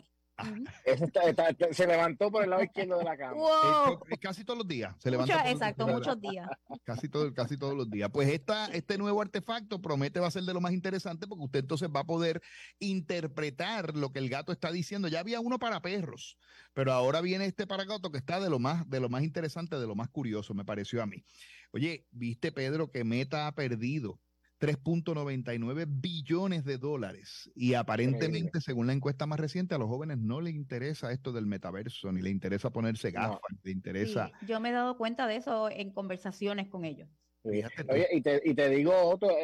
Se levantó por el lado izquierdo de la cama. Wow. Casi todos los días. Se levanta muchos días. Casi todos los días. Pues este nuevo artefacto promete va a ser de lo más interesante, porque usted entonces va a poder interpretar lo que el gato está diciendo. Ya había uno para perros, pero ahora viene este para gato que está de lo más interesante, de lo más curioso, me pareció a mí. Oye, ¿viste, Pedro, que Meta ha perdido $3.99 billones y aparentemente, según la encuesta más reciente, a los jóvenes no les interesa esto del metaverso, ni les interesa ponerse gafas, les interesa. Sí, yo me he dado cuenta de eso en conversaciones con ellos. Oye, y te digo otro,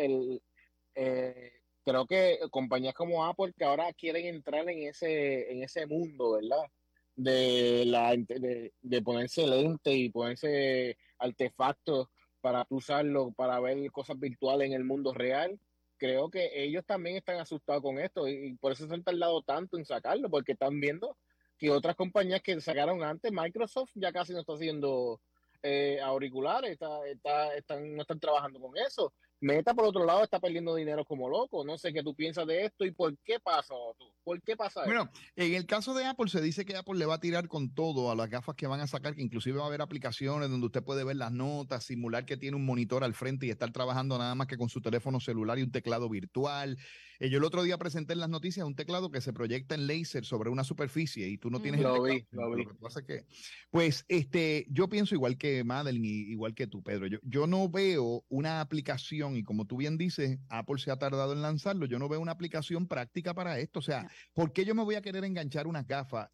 creo que compañías como Apple que ahora quieren entrar en ese mundo, ¿verdad? De ponerse lente y ponerse artefactos para usarlo, para ver cosas virtuales en el mundo real. Creo que ellos también están asustados con esto y por eso se han tardado tanto en sacarlo, porque están viendo que otras compañías que sacaron antes, Microsoft ya casi no está haciendo auriculares, no están trabajando con eso. Meta, por otro lado, está perdiendo dinero como loco. No sé qué tú piensas de esto y por qué pasa, ¿por qué pasa eso? Bueno, en el caso de Apple se dice que Apple le va a tirar con todo a las gafas que van a sacar, que inclusive va a haber aplicaciones donde usted puede ver las notas, simular que tiene un monitor al frente y estar trabajando nada más que con su teléfono celular y un teclado virtual. Yo el otro día presenté en las noticias un teclado que se proyecta en láser sobre una superficie y tú no tienes lo vi. Lo que pasa es que, pues, yo pienso igual que Madeline, igual que tú, Pedro. Yo no veo una aplicación, y como tú bien dices, Apple se ha tardado en lanzarlo, yo no veo una aplicación práctica para esto. O sea, ¿por qué yo me voy a querer enganchar unas gafas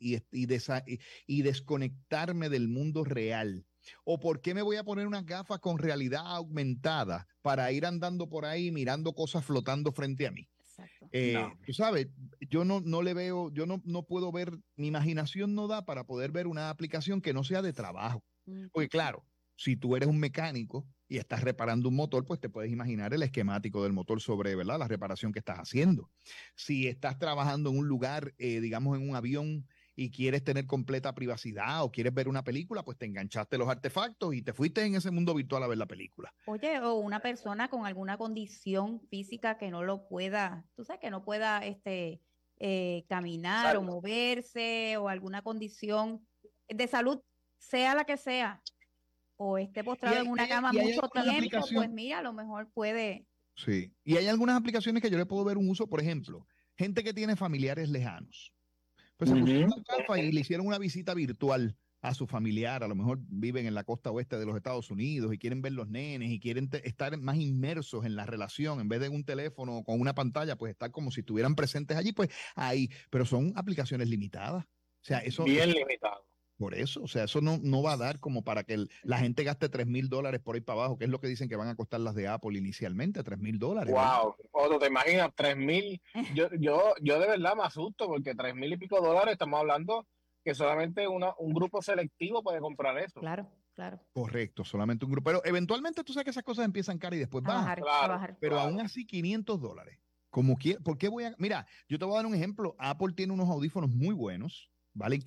y desconectarme del mundo real? ¿O por qué me voy a poner unas gafas con realidad aumentada para ir andando por ahí mirando cosas flotando frente a mí? Tú sabes, yo no le veo, yo no puedo ver, mi imaginación no da para poder ver una aplicación que no sea de trabajo. Porque claro, si tú eres un mecánico y estás reparando un motor, pues te puedes imaginar el esquemático del motor sobre, ¿verdad?, la reparación que estás haciendo. Si estás trabajando en un lugar, digamos en un avión, y quieres tener completa privacidad o quieres ver una película, pues te enganchaste los artefactos y te fuiste en ese mundo virtual a ver la película. Oye, o una persona con alguna condición física que no lo pueda, tú sabes, que no pueda caminar o moverse, o alguna condición de salud, sea la que sea, o esté postrado en una cama mucho tiempo, pues mira, a lo mejor puede. Sí, y hay algunas aplicaciones que yo le puedo ver un uso, por ejemplo, gente que tiene familiares lejanos. Pues se pusieron una gafa y le hicieron una visita virtual a su familiar, a lo mejor viven en la costa oeste de los Estados Unidos y quieren ver los nenes y quieren estar más inmersos en la relación, en vez de un teléfono con una pantalla, pues estar como si estuvieran presentes allí, pues ahí, pero son aplicaciones limitadas. O sea, eso bien limitado. Por eso, o sea, eso no va a dar como para que la gente gaste $3,000 por ahí para abajo, que es lo que dicen que van a costar las de Apple inicialmente, $3,000. Wow, Otto, ¿te imaginas? 3,000. Yo de verdad me asusto porque 3,000 y pico dólares, estamos hablando que solamente un grupo selectivo puede comprar eso. Claro. Correcto, solamente un grupo. Pero eventualmente tú sabes que esas cosas empiezan caras y después bajan. Bajar. Pero aún así, $500. Como ¿por qué Mira, yo te voy a dar un ejemplo. Apple tiene unos audífonos muy buenos, valen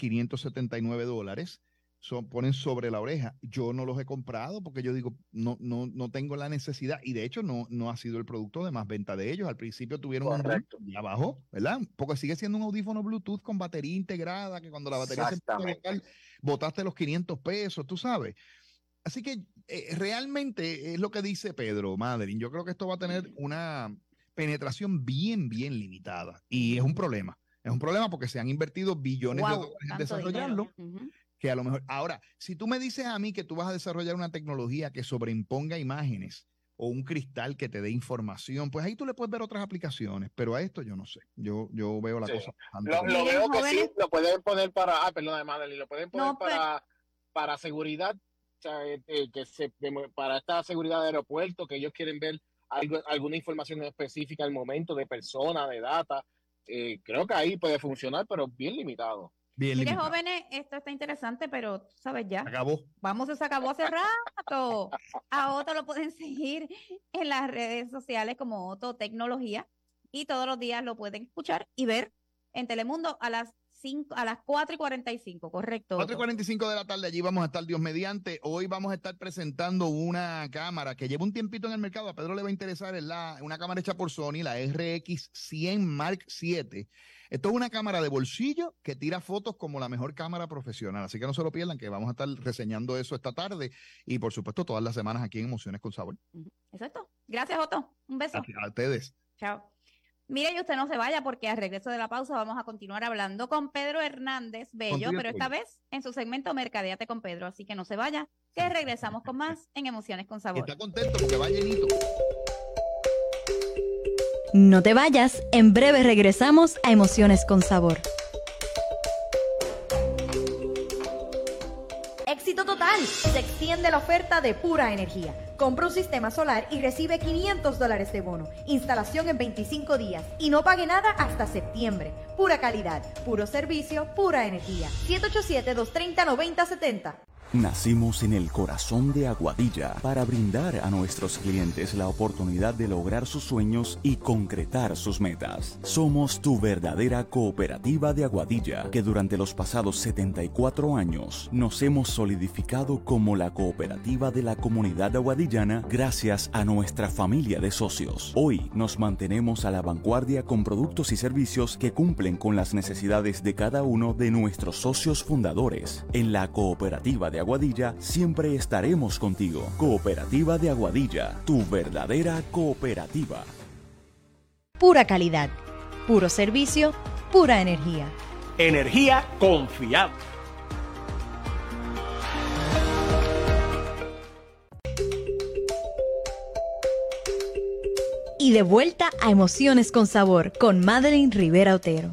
$579, ponen sobre la oreja. Yo no los he comprado porque yo digo, no tengo la necesidad, y de hecho no ha sido el producto de más venta de ellos. Al principio tuvieron un boom y abajo, ¿verdad? Porque sigue siendo un audífono Bluetooth con batería integrada, que cuando la batería se empieza a botar, botaste los $500, tú sabes. Así que realmente es lo que dice Pedro, Madeline. Yo creo que esto va a tener una penetración bien limitada, y es un problema. Es un problema porque se han invertido billones de dólares en desarrollarlo. Que a lo mejor, ahora, si tú me dices a mí que tú vas a desarrollar una tecnología que sobreimponga imágenes o un cristal que te dé información, pues ahí tú le puedes ver otras aplicaciones, pero a esto yo no sé. Yo veo la cosa. Lo veo que sí, lo pueden poner para, perdón, Madeline, lo pueden poner para seguridad, o sea, para esta seguridad de aeropuerto, que ellos quieren ver alguna información específica al momento de persona, de data. Creo que ahí puede funcionar, pero bien limitado. Mire, jóvenes, esto está interesante, pero sabes ya. Acabó. Se acabó hace rato. A Otto lo pueden seguir en las redes sociales como Otto Tecnología, y todos los días lo pueden escuchar y ver en Telemundo a las 4:45, correcto. 4:45 de la tarde, allí vamos a estar, Dios mediante. Hoy vamos a estar presentando una cámara que lleva un tiempito en el mercado. A Pedro le va a interesar, es una cámara hecha por Sony, la RX100 Mark VII. Esto es una cámara de bolsillo que tira fotos como la mejor cámara profesional. Así que no se lo pierdan, que vamos a estar reseñando eso esta tarde y, por supuesto, todas las semanas aquí en Emociones con Sabor. Exacto. Gracias, Otto. Un beso. A ustedes. Chao. Mire, y usted no se vaya, porque al regreso de la pausa vamos a continuar hablando con Pedro Hernández Bello, pero esta vez en su segmento Mercadeate con Pedro. Así que no se vaya, que regresamos con más en Emociones con Sabor. Está contento porque va llenito. No te vayas, en breve regresamos a Emociones con Sabor. Éxito total, se extiende la oferta de Pura Energía. Compra un sistema solar y recibe $500 de bono. Instalación en 25 días y no pague nada hasta septiembre. Pura calidad, puro servicio, pura energía. 787-230-9070. Nacimos en el corazón de Aguadilla para brindar a nuestros clientes la oportunidad de lograr sus sueños y concretar sus metas. Somos tu verdadera cooperativa de Aguadilla, que durante los pasados 74 años nos hemos solidificado como la cooperativa de la comunidad aguadillana gracias a nuestra familia de socios. Hoy nos mantenemos a la vanguardia con productos y servicios que cumplen con las necesidades de cada uno de nuestros socios fundadores. En la cooperativa de Aguadilla siempre estaremos contigo. Cooperativa de Aguadilla, tu verdadera cooperativa. Pura calidad, puro servicio, pura energía. Energía confiable. Y de vuelta a Emociones con Sabor con Madeline Rivera Otero.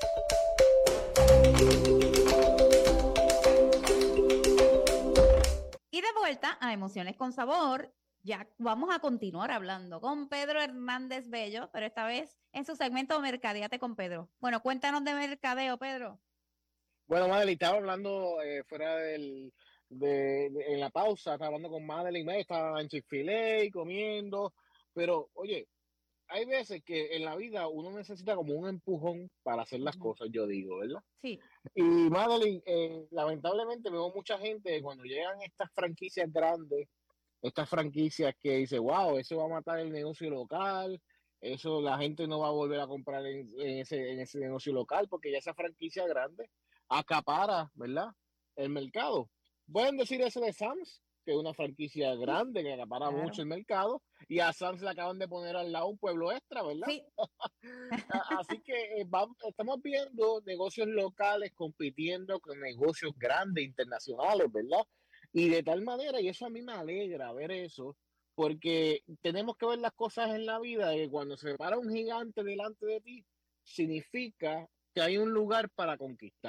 A Emociones con Sabor. Ya vamos a continuar hablando con Pedro Hernández Bello, pero esta vez en su segmento Mercadeate con Pedro. Bueno, cuéntanos de mercadeo, Pedro. Bueno, Madeline, estaba hablando fuera en la pausa, estaba hablando con Madeline, estaba en Chick-fil-A comiendo, pero oye, hay veces que en la vida uno necesita como un empujón para hacer las cosas, yo digo, ¿verdad? Sí. Y Madeline, lamentablemente veo mucha gente cuando llegan estas franquicias grandes, estas franquicias que dice, wow, eso va a matar el negocio local, eso la gente no va a volver a comprar en ese negocio local porque ya esa franquicia grande acapara, ¿verdad?, el mercado. Pueden decir eso de Sam's, que es una franquicia grande que acapara mucho el mercado, y a Sam's le acaban de poner al lado un Pueblo Extra, ¿verdad? Sí. Así que estamos viendo negocios locales compitiendo con negocios grandes, internacionales, ¿verdad? Y de tal manera, y eso a mí me alegra ver eso, porque tenemos que ver las cosas en la vida, de que cuando se para un gigante delante de ti, significa que hay un lugar para conquistar.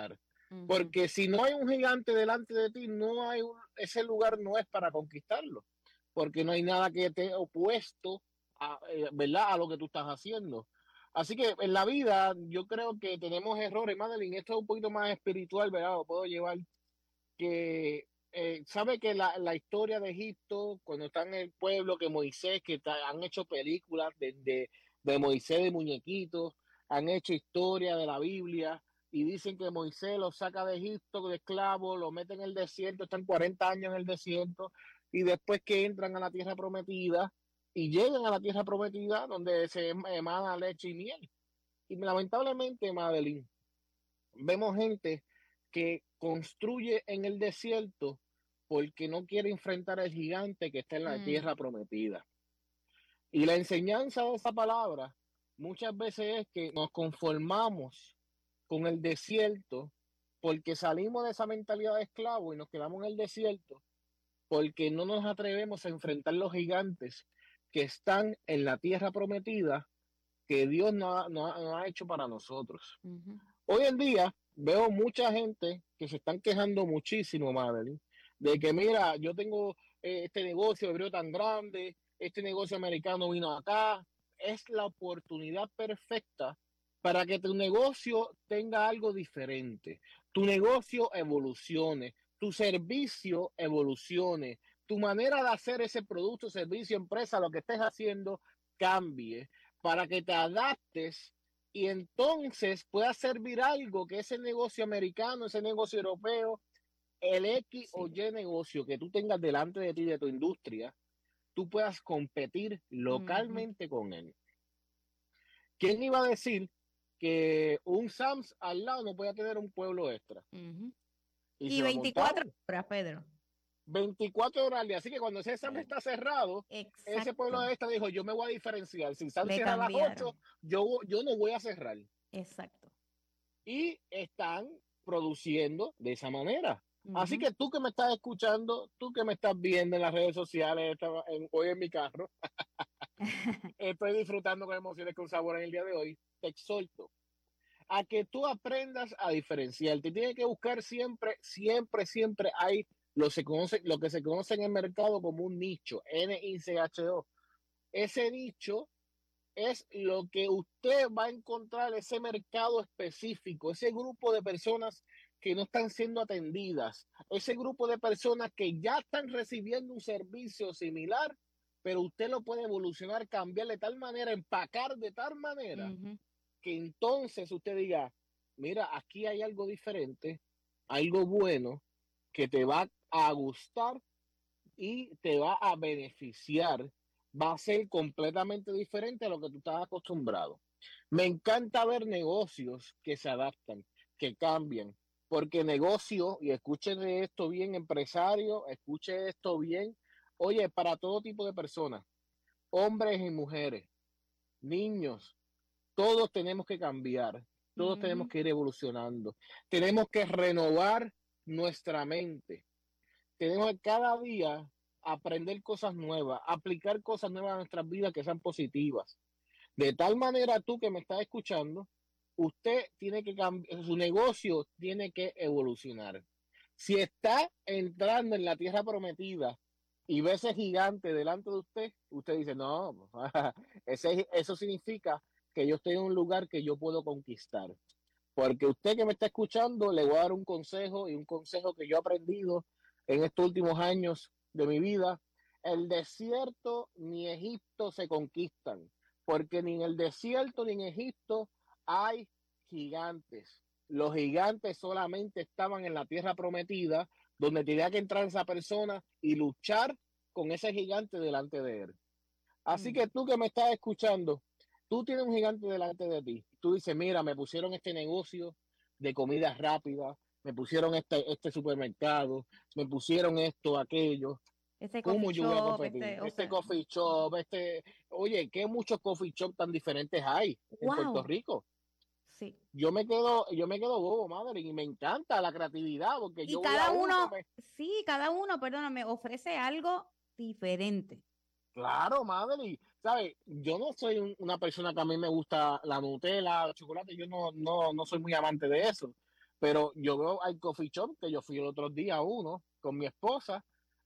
Porque si no hay un gigante delante de ti, ese lugar no es para conquistarlo, porque no hay nada que esté opuesto ¿verdad? A lo que tú estás haciendo. Así que en la vida yo creo que tenemos errores, Madeline, esto es un poquito más espiritual, ¿verdad? Lo puedo llevar, que sabe que la historia de Egipto, cuando está en el pueblo, que Moisés, han hecho películas de Moisés de muñequitos, han hecho historia de la Biblia, y dicen que Moisés lo saca de Egipto de esclavo, lo mete en el desierto, están 40 años en el desierto, y después que entran a la tierra prometida, y llegan a la tierra prometida donde se emana leche y miel. Y lamentablemente, Madeline, vemos gente que construye en el desierto porque no quiere enfrentar al gigante que está en la tierra prometida. Y la enseñanza de esa palabra muchas veces es que nos conformamos con el desierto porque salimos de esa mentalidad de esclavo y nos quedamos en el desierto porque no nos atrevemos a enfrentar los gigantes que están en la tierra prometida que Dios no ha hecho para nosotros. Hoy en día veo mucha gente que se están quejando muchísimo, Madeline, de que mira, yo tengo este negocio hebreo tan grande, este negocio americano vino acá. Es la oportunidad perfecta para que tu negocio tenga algo diferente, tu negocio evolucione, tu servicio evolucione, tu manera de hacer ese producto, servicio, empresa, lo que estés haciendo, cambie para que te adaptes y entonces puedas servir algo que ese negocio americano, ese negocio europeo, el X o Y negocio que tú tengas delante de ti, de tu industria, tú puedas competir localmente con él. ¿Quién iba a decir que un Sam's al lado no puede tener un pueblo extra? Y 24 horas, Pedro. 24 horas al día. Así que cuando ese Sam's está cerrado, ese pueblo extra dijo, yo me voy a diferenciar. Si Sam's cierra a las 8, yo no voy a cerrar. Exacto. Y están produciendo de esa manera. Así que tú que me estás escuchando, tú que me estás viendo en las redes sociales, hoy en mi carro, estoy disfrutando con emociones, con sabor en el día de hoy, te exhorto a que tú aprendas a diferenciarte. Tienes que buscar siempre hay lo que se conoce en el mercado como un nicho, NICHO. Ese nicho es lo que usted va a encontrar, ese mercado específico, ese grupo de personas que no están siendo atendidas, ese grupo de personas que ya están recibiendo un servicio similar, pero usted lo puede evolucionar, cambiar de tal manera, empacar de tal manera, que entonces usted diga, mira, aquí hay algo diferente, algo bueno, que te va a gustar y te va a beneficiar, va a ser completamente diferente a lo que tú estás acostumbrado. Me encanta ver negocios que se adaptan, que cambian, porque negocio, y escuchen esto bien, empresario, escuchen esto bien, oye, para todo tipo de personas, hombres y mujeres, niños, todos tenemos que cambiar, todos tenemos que ir evolucionando, tenemos que renovar nuestra mente, tenemos que cada día aprender cosas nuevas, aplicar cosas nuevas a nuestras vidas que sean positivas. De tal manera, tú que me estás escuchando, usted tiene que cambiar, su negocio tiene que evolucionar. Si está entrando en la tierra prometida y ve ese gigante delante de usted, usted dice, no, eso significa que yo estoy en un lugar que yo puedo conquistar. Porque usted que me está escuchando, le voy a dar un consejo, y un consejo que yo he aprendido en estos últimos años de mi vida. El desierto ni Egipto se conquistan, porque ni en el desierto ni en Egipto hay gigantes. Los gigantes solamente estaban en la tierra prometida, donde tenía que entrar esa persona y luchar con ese gigante delante de él. Así que tú que me estás escuchando, tú tienes un gigante delante de ti. Tú dices, mira, me pusieron este negocio de comida rápida, me pusieron este supermercado, me pusieron esto, aquello. ¿Cómo yo voy a competir? Este coffee shop, oye, ¿qué muchos coffee shop tan diferentes hay en Puerto Rico? Sí. Yo me quedo bobo, madre, y me encanta la creatividad, porque y cada uno, perdóname, ofrece algo diferente. Claro, madre, ¿sabes? Yo no soy una persona que a mí me gusta la Nutella, el chocolate, yo no soy muy amante de eso. Pero yo veo al coffee shop, que yo fui el otro día a uno con mi esposa,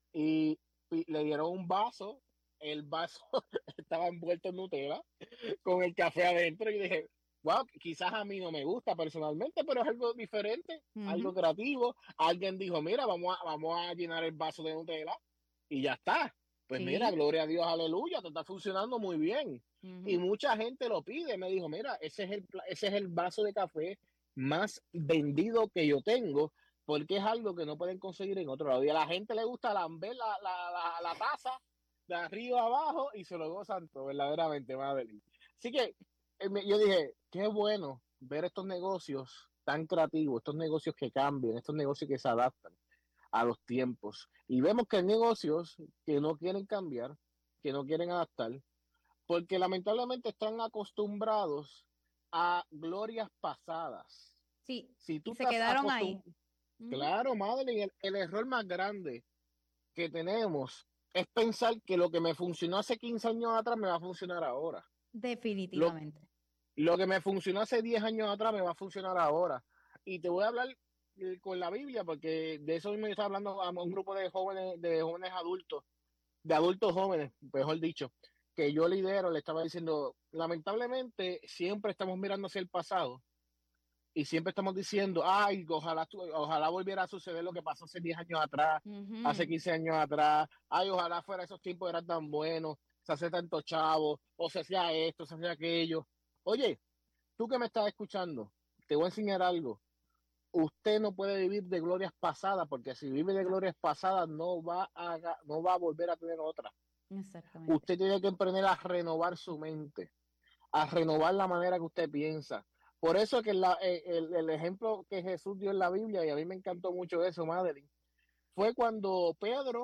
y le dieron un vaso, el vaso estaba envuelto en Nutella, con el café adentro, y dije, wow, quizás a mí no me gusta personalmente, pero es algo diferente, algo creativo. Alguien dijo, mira, vamos a llenar el vaso de Nutella, y ya está. Pues mira, gloria a Dios, aleluya, te está funcionando muy bien. Y mucha gente lo pide, me dijo, mira, ese es el vaso de café más vendido que yo tengo, porque es algo que no pueden conseguir en otro lado. Y a la gente le gusta lamber la taza de arriba a abajo y se lo gozan todo, verdaderamente, Madeline. Así que yo dije, qué bueno ver estos negocios tan creativos, estos negocios que cambian, estos negocios que se adaptan a los tiempos. Y vemos que hay negocios que no quieren cambiar, que no quieren adaptar, porque lamentablemente están acostumbrados a glorias pasadas. Sí, si tú se quedaron ahí. Claro, Madeline, el error más grande que tenemos es pensar que lo que me funcionó hace 15 años atrás me va a funcionar ahora. Definitivamente. Lo que me funcionó hace 10 años atrás me va a funcionar ahora. Y te voy a hablar con la Biblia, porque de eso mismo yo estaba hablando a un grupo de jóvenes adultos, de adultos jóvenes, mejor dicho, que yo lidero. Le estaba diciendo, lamentablemente siempre estamos mirando hacia el pasado y siempre estamos diciendo, ay, ojalá volviera a suceder lo que pasó hace 10 años atrás, hace 15 años atrás, ay, ojalá fuera esos tiempos eran tan buenos, se hace tanto chavo, o se hacía esto, se hacía aquello. Oye, tú que me estás escuchando, te voy a enseñar algo. Usted no puede vivir de glorias pasadas, porque si vive de glorias pasadas no va a volver a tener otra. Exactamente. Usted tiene que emprender a renovar su mente, a renovar la manera que usted piensa. Por eso que el ejemplo que Jesús dio en la Biblia, y a mí me encantó mucho eso, Madeline, fue cuando Pedro,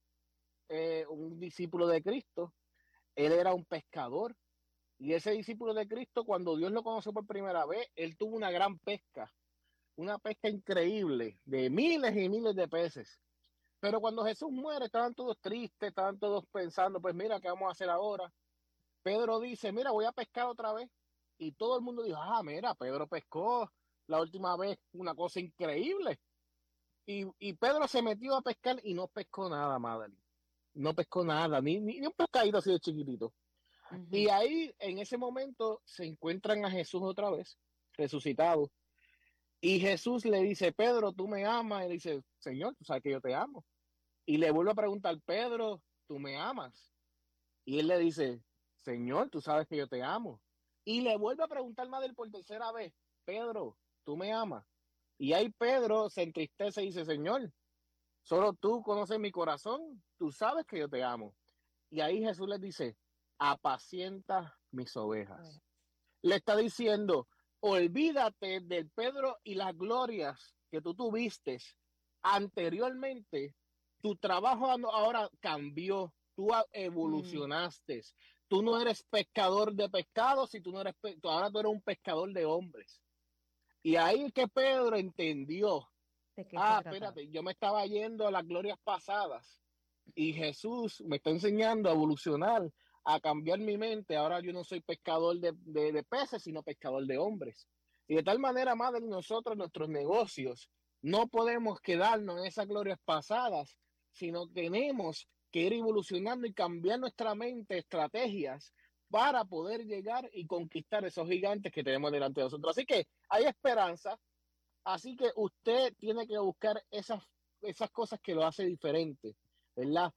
un discípulo de Cristo, él era un pescador, y ese discípulo de Cristo, cuando Dios lo conoció por primera vez, él tuvo una gran pesca, una pesca increíble de miles y miles de peces. Pero cuando Jesús muere, estaban todos tristes, estaban todos pensando, pues mira, ¿qué vamos a hacer ahora? Pedro dice, mira, voy a pescar otra vez. Y todo el mundo dijo, mira, Pedro pescó la última vez una cosa increíble. Y Pedro se metió a pescar y no pescó nada, Madeline. No pescó nada, ni un pescadito así de chiquitito. Y ahí, en ese momento, se encuentran a Jesús otra vez, resucitado. Y Jesús le dice, Pedro, ¿tú me amas? Y le dice, Señor, tú sabes que yo te amo. Y le vuelve a preguntar, Pedro, ¿tú me amas? Y él le dice, Señor, tú sabes que yo te amo. Y le vuelve a preguntar Madeline por tercera vez, Pedro, ¿tú me amas? Y ahí Pedro se entristece y dice, Señor, solo tú conoces mi corazón, tú sabes que yo te amo. Y ahí Jesús les dice, apacienta mis ovejas. Le está diciendo, olvídate del Pedro y las glorias que tú tuviste anteriormente. Tu trabajo ahora cambió, tú evolucionaste. Tú no eres pescador de pescados, ahora tú eres un pescador de hombres. Y ahí es que Pedro entendió, espérate, yo me estaba yendo a las glorias pasadas y Jesús me está enseñando a evolucionar, a cambiar mi mente. Ahora yo no soy pescador de peces, sino pescador de hombres. Y de tal manera, madre, nosotros, nuestros negocios, no podemos quedarnos en esas glorias pasadas, sino tenemos que ir evolucionando y cambiar nuestra mente, estrategias, para poder llegar y conquistar esos gigantes que tenemos delante de nosotros. Así que hay esperanza, así que usted tiene que buscar esas cosas que lo hace diferente, ¿verdad?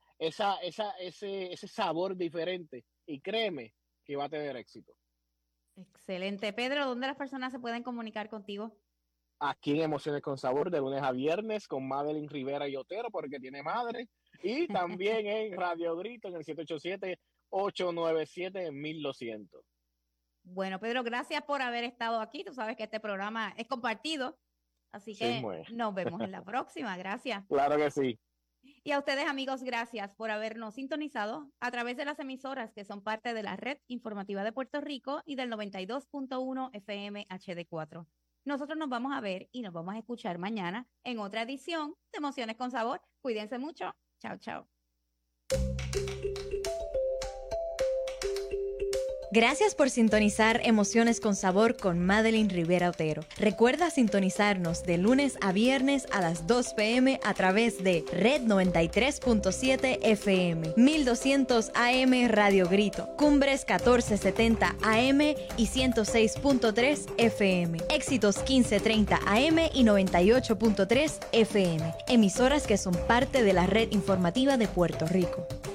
Ese sabor diferente, y créeme que va a tener éxito. Excelente. Pedro, ¿dónde las personas se pueden comunicar contigo? Aquí en Emociones con Sabor, de lunes a viernes, con Madeline Rivera y Otero, porque tiene madre, y también en Radio Grito, en el 787-897-1200. Bueno, Pedro, gracias por haber estado aquí. Tú sabes que este programa es compartido, así que nos vemos en la próxima. Gracias. Claro que sí. Y a ustedes, amigos, gracias por habernos sintonizado a través de las emisoras que son parte de la Red Informativa de Puerto Rico y del 92.1 FM HD4. Nosotros nos vamos a ver y nos vamos a escuchar mañana en otra edición de Emociones con Sabor. Cuídense mucho. Chao, chao. Gracias por sintonizar Emociones con Sabor con Madeline Rivera Otero. Recuerda sintonizarnos de lunes a viernes a las 2 p.m. a través de Red 93.7 FM, 1200 AM Radio Grito, Cumbres 1470 AM y 106.3 FM, Éxitos 1530 AM y 98.3 FM, emisoras que son parte de la red informativa de Puerto Rico.